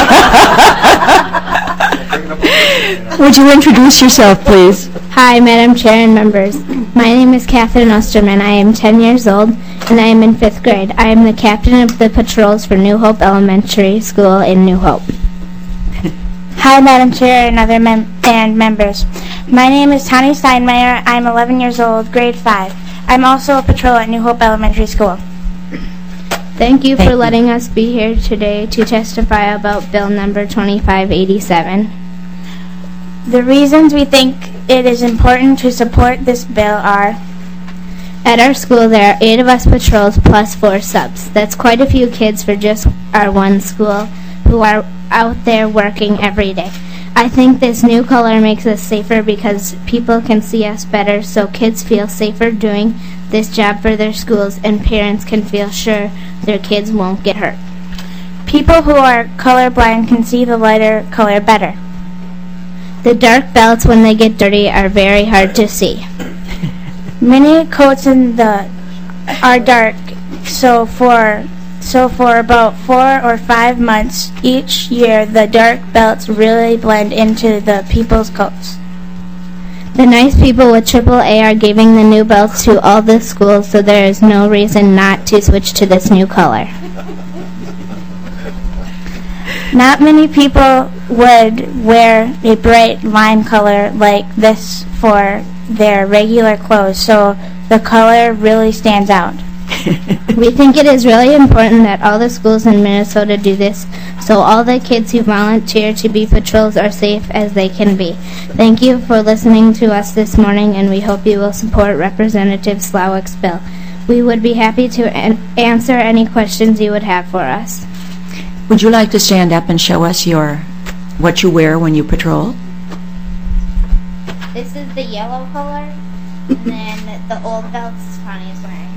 Would you introduce yourself, please? Hi, Madam Chair and members. My name is Catherine Osterman. I am ten years old, and I am in fifth grade. I am the captain of the patrols for New Hope Elementary School in New Hope. Hi, Madam Chair and other mem and members. My name is Tani Steinmeier. I'm eleven years old, grade five. I'm also a patrol at New Hope Elementary School. Thank you for letting us be here today to testify about Bill number twenty-five eighty-seven. The reasons we think it is important to support this bill are: at our school there are eight of us patrols plus four subs. That's quite a few kids for just our one school who are out there working every day. I think this new color makes us safer because people can see us better, so kids feel safer doing this job for their schools, and parents can feel sure their kids won't get hurt. People who are colorblind can see the lighter color better. The dark belts, when they get dirty, are very hard to see. Many coats in the are dark, so for So for about four or five months each year, the dark belts really blend into the people's coats. The nice people with triple A are giving the new belts to all the schools, so there is no reason not to switch to this new color. Not many people would wear a bright lime color like this for their regular clothes, so the color really stands out. We think it is really important that all the schools in Minnesota do this, so all the kids who volunteer to be patrols are safe as they can be. Thank you for listening to us this morning, and we hope you will support Representative Slawick's bill. We would be happy to an answer any questions you would have for us. Would you like to stand up and show us your what you wear when you patrol? This is the yellow color, and then the old belts Tani is wearing.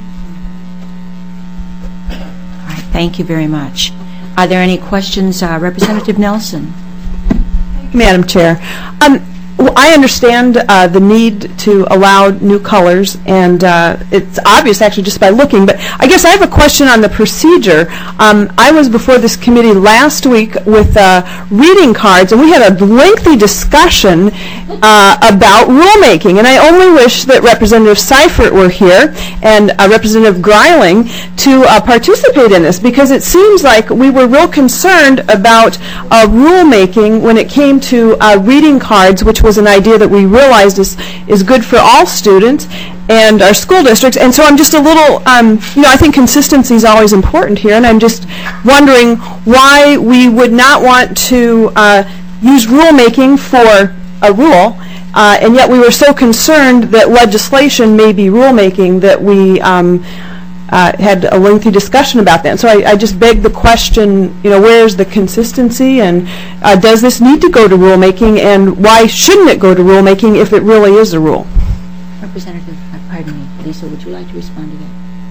All right, thank you very much. Are there any questions? Uh, Representative Nelson. Madam Chair, um, well, I understand uh, the need to allow new colors, and uh, it's obvious actually just by looking, but I guess I have a question on the procedure. Um, I was before this committee last week with uh, reading cards, and we had a lengthy discussion uh, about rulemaking, and I only wish that Representative Seifert were here and uh, Representative Greiling to uh, participate in this, because it seems like we were real concerned about uh, rulemaking when it came to uh, reading cards, which was an idea that we realized is, is good for all students and our school districts. And so I'm just a little, um, you know, I think consistency is always important here, and I'm just wondering why we would not want to uh, use rulemaking for a rule uh, and yet we were so concerned that legislation may be rulemaking that we um, uh, had a lengthy discussion about that. And so I, I just beg the question, you know, where's the consistency, and uh, does this need to go to rulemaking, and why shouldn't it go to rulemaking if it really is a rule? Representative, uh, pardon me, Lisa, would you like to respond to that?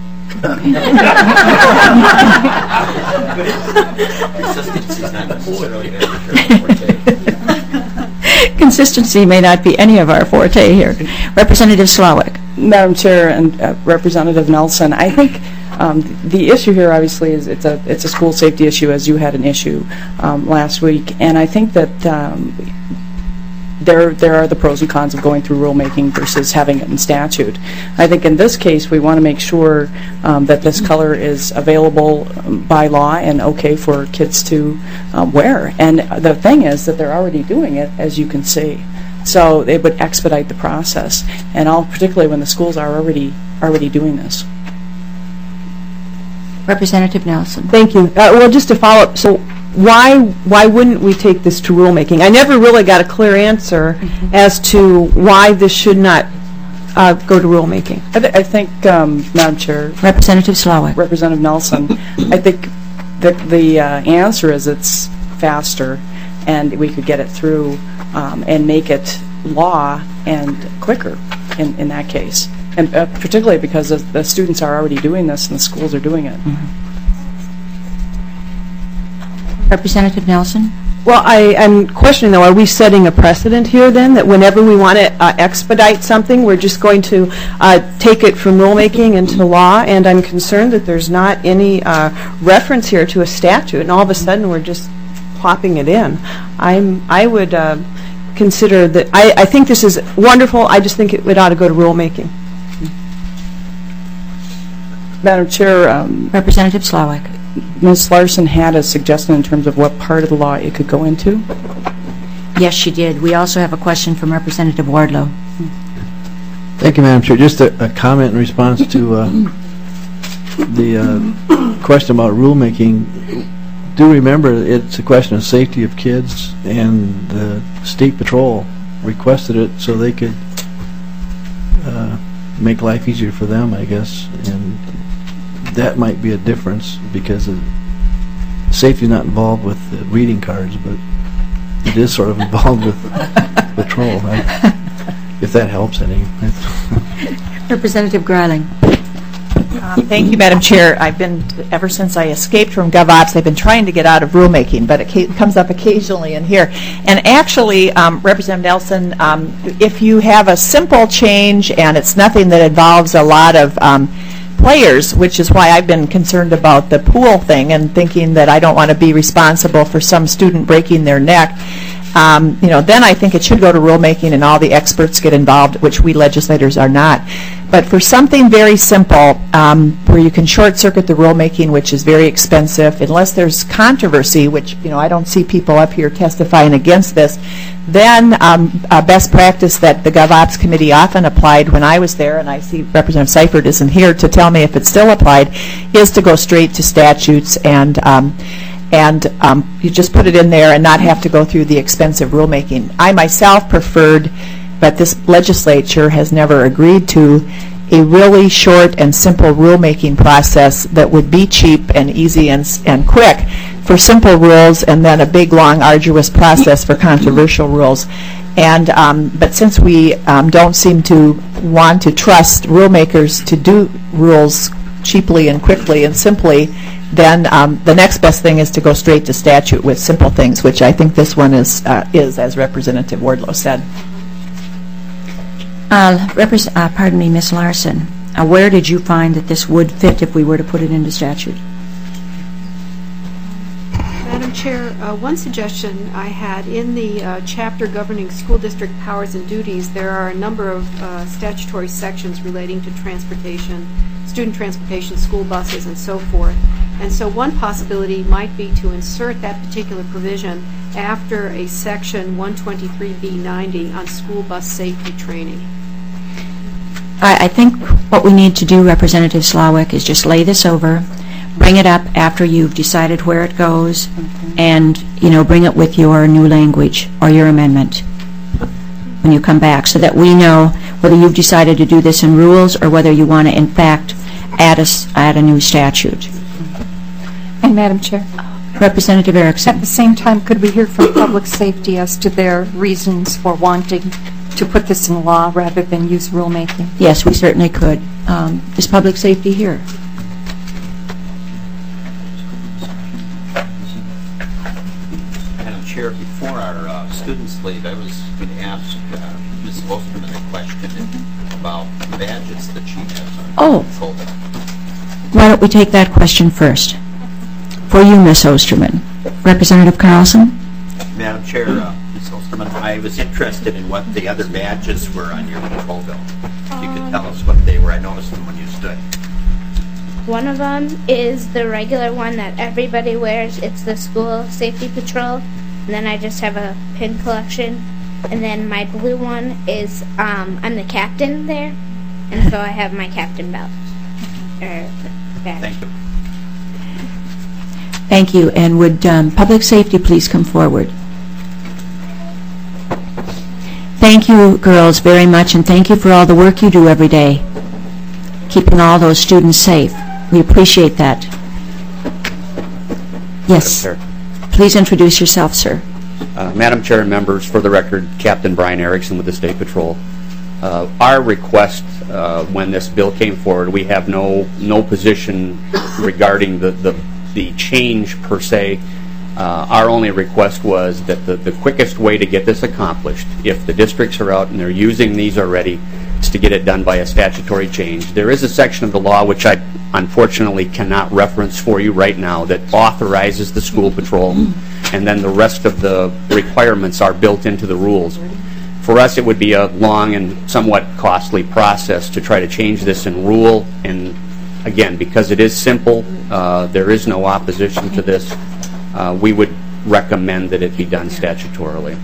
Consistency may not be any of our forte here. Representative Slawik. Madam Chair and uh, Representative Nelson, I think um, the issue here obviously is it's a it's a school safety issue, as you had an issue um, last week, and I think that um, there there are the pros and cons of going through rulemaking versus having it in statute. I think in this case we want to make sure um, that this color is available um, by law and okay for kids to um, wear. And the thing is that they're already doing it, as you can see. So it would expedite the process, and all particularly when the schools are already already doing this. Representative Nelson. Thank you. Uh, well, just to follow up, so why why wouldn't we take this to rulemaking? I never really got a clear answer mm-hmm. as to why this should not uh, go to rulemaking. I, th I think, um, Madam Chair, Representative Slawik. Representative Nelson, I think the the uh, answer is it's faster, and we could get it through um, and make it law and quicker in in that case, and uh, particularly because the, the students are already doing this and the schools are doing it. Mm-hmm. Representative Nelson? Well, I, I'm questioning, though, are we setting a precedent here, then, that whenever we want to uh, expedite something, we're just going to uh, take it from rulemaking into law? And I'm concerned that there's not any uh, reference here to a statute, and all of a sudden we're just plopping it in. I'm, I would uh, consider that, I, I think this is wonderful, I just think it, it ought to go to rulemaking. Madam Chair, um, Representative Slawik. Miz Larson had a suggestion in terms of what part of the law it could go into. Yes, she did. We also have a question from Representative Wardlow. Thank you, Madam Chair. Just a, a comment in response to uh, the uh, question about rulemaking. Do remember it's a question of safety of kids, and the State Patrol requested it so they could uh, make life easier for them, I guess, and that might be a difference because of safety is not involved with the reading cards, but it is sort of involved with patrol, right? If that helps any. Representative Greiling. Um, thank you, Madam Chair. I've been, ever since I escaped from GovOps, I've been trying to get out of rulemaking, but it ca comes up occasionally in here. And actually, um, Representative Nelson, um, if you have a simple change and it's nothing that involves a lot of um, players, which is why I've been concerned about the pool thing and thinking that I don't want to be responsible for some student breaking their neck. Um, you know, then I think it should go to rulemaking and all the experts get involved, which we legislators are not. But for something very simple, um, where you can short-circuit the rulemaking, which is very expensive, unless there's controversy, which, you know, I don't see people up here testifying against this, then um, a best practice that the GovOps committee often applied when I was there, and I see Representative Seifert isn't here to tell me if it's still applied, is to go straight to statutes and um, and um, you just put it in there and not have to go through the expensive rulemaking. I myself preferred, but this legislature has never agreed to, a really short and simple rulemaking process that would be cheap and easy and, and quick for simple rules, and then a big, long, arduous process for controversial rules. And um, but since we um, don't seem to want to trust rulemakers to do rules cheaply and quickly and simply, then um, the next best thing is to go straight to statute with simple things, which I think this one is, uh, is as Representative Wardlow said. Uh, repres uh, pardon me, Miz Larson. Uh, where did you find that this would fit if we were to put it into statute? Madam Chair, uh, one suggestion I had in the uh, chapter governing school district powers and duties, there are a number of uh, statutory sections relating to transportation, student transportation, school buses, and so forth. And so one possibility might be to insert that particular provision after a section one twenty-three B ninety on school bus safety training. I, I think what we need to do, Representative Slawik, is just lay this over, bring it up after you've decided where it goes, and, you know, bring it with your new language or your amendment. when you come back, so that we know whether you've decided to do this in rules or whether you want to, in fact, add a, s- add a new statute. And Madam Chair, Representative Erickson. at the same time, could we hear from public safety as to their reasons for wanting to put this in law rather than use rulemaking? Yes, we certainly could. Um, is public safety here? Madam Chair, before our uh, students leave, I was going to ask uh, Miz Osterman a question about badges that she has on Oh. control. Why don't we take that question first? For you, Miz Osterman. Representative Carlson? Madam Chair, uh, Miz Osterman, I was interested in what the other badges were on your control bill. If you could tell us what they were. I noticed them when you stood. One of them is the regular one that everybody wears. It's the school safety patrol. And then I just have a pin collection. And then my blue one is um, I'm the captain there, and so I have my captain belt. Or badge. Thank you. Thank you. And would um, public safety please come forward? Thank you, girls, very much, and thank you for all the work you do every day, keeping all those students safe. We appreciate that. Yes. Madam Chair. Please introduce yourself, sir. Uh, Madam Chair and members, for the record, Captain Brian Erickson with the State Patrol. Uh, our request, uh, when this bill came forward, we have no no position regarding the, the, the change per se. Uh, our only request was that the, the quickest way to get this accomplished, if the districts are out and they're using these already, is to get it done by a statutory change. There is a section of the law which I unfortunately cannot reference for you right now that authorizes the school patrol, and then the rest of the requirements are built into the rules. For us, it would be a long and somewhat costly process to try to change this in rule, and again, because it is simple, uh, there is no opposition to this, uh, we would recommend that it be done statutorily.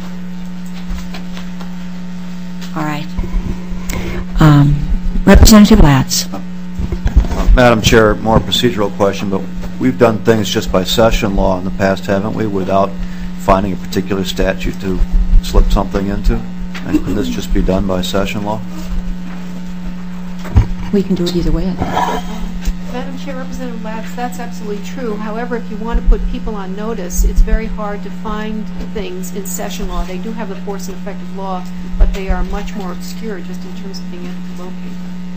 All right. Um, Representative Latz. Madam Chair, more procedural question, but we've done things just by session law in the past, haven't we, without finding a particular statute to slip something into? And can this just be done by session law? We can do it either way. Madam Chair, Representative Latz, that's absolutely true. However, if you want to put people on notice, it's very hard to find things in session law. They do have the force and effect of law, but they are much more obscure just in terms of being able to locate.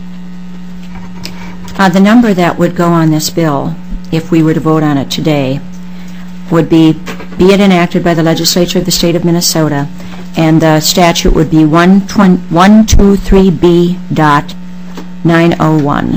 Uh, the number that would go on this bill, if we were to vote on it today, would be, be it enacted by the legislature of the state of Minnesota, and the statute would be one twenty-three B dot nine oh one.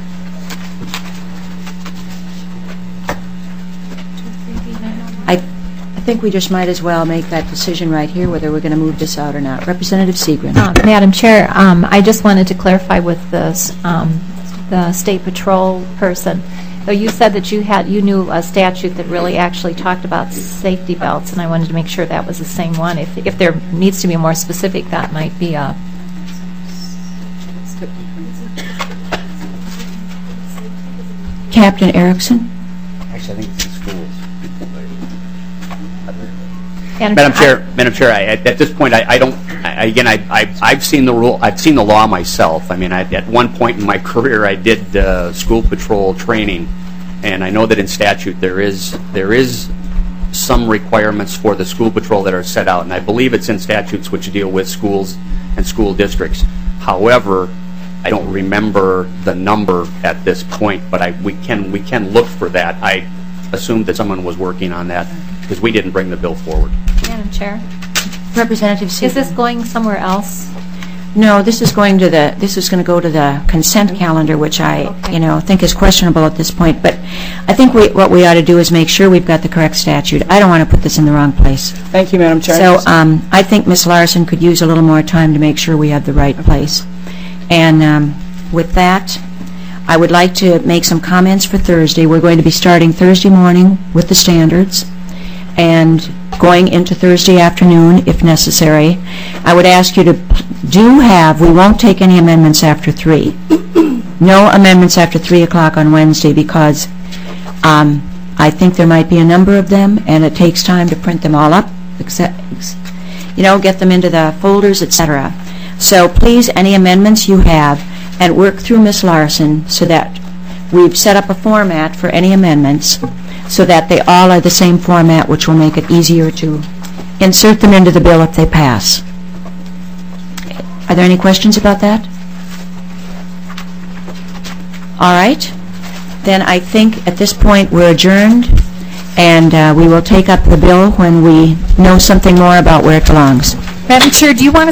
I, I think we just might as well make that decision right here, whether we're going to move this out or not. Representative Seagren. Uh, Madam Chair, um, I just wanted to clarify with the, um, the State Patrol person. So you said that you had you knew a statute that really actually talked about safety belts, and I wanted to make sure that was the same one. If, if there needs to be more specific, that might be a... Captain Erickson. Actually, I think it's in schools. And Madam I- Chair, Madam Chair, I, at this point, I, I don't. I, again, I, I, I've seen the rule. I've seen the law myself. I mean, I, at one point in my career, I did uh, school patrol training, and I know that in statute there is there is some requirements for the school patrol that are set out, and I believe it's in statutes which deal with schools and school districts. However, I don't remember the number at this point, but I we can we can look for that. I assumed that someone was working on that because we didn't bring the bill forward. Madam Chair? Representative Seagren. Is this going somewhere else? No, this is going to the, this is going to go to the consent calendar, which I, you know, think is questionable at this point. But I think we, what we ought to do is make sure we've got the correct statute. I don't want to put this in the wrong place. Thank you, Madam Chair. So um, I think Miz Larson could use a little more time to make sure we have the right place. And um, with that, I would like to make some comments for Thursday. We're going to be starting Thursday morning with the standards and going into Thursday afternoon if necessary. I would ask you to do have, we won't take any amendments after three. No amendments after three o'clock on Wednesday because um, I think there might be a number of them and it takes time to print them all up. Except, you know, get them into the folders, et cetera. So please, any amendments you have, and work through Miz Larson so that we've set up a format for any amendments so that they all are the same format, which will make it easier to insert them into the bill if they pass. Are there any questions about that? All right. Then I think at this point we're adjourned, and uh, we will take up the bill when we know something more about where it belongs. Madam Chair, do you want to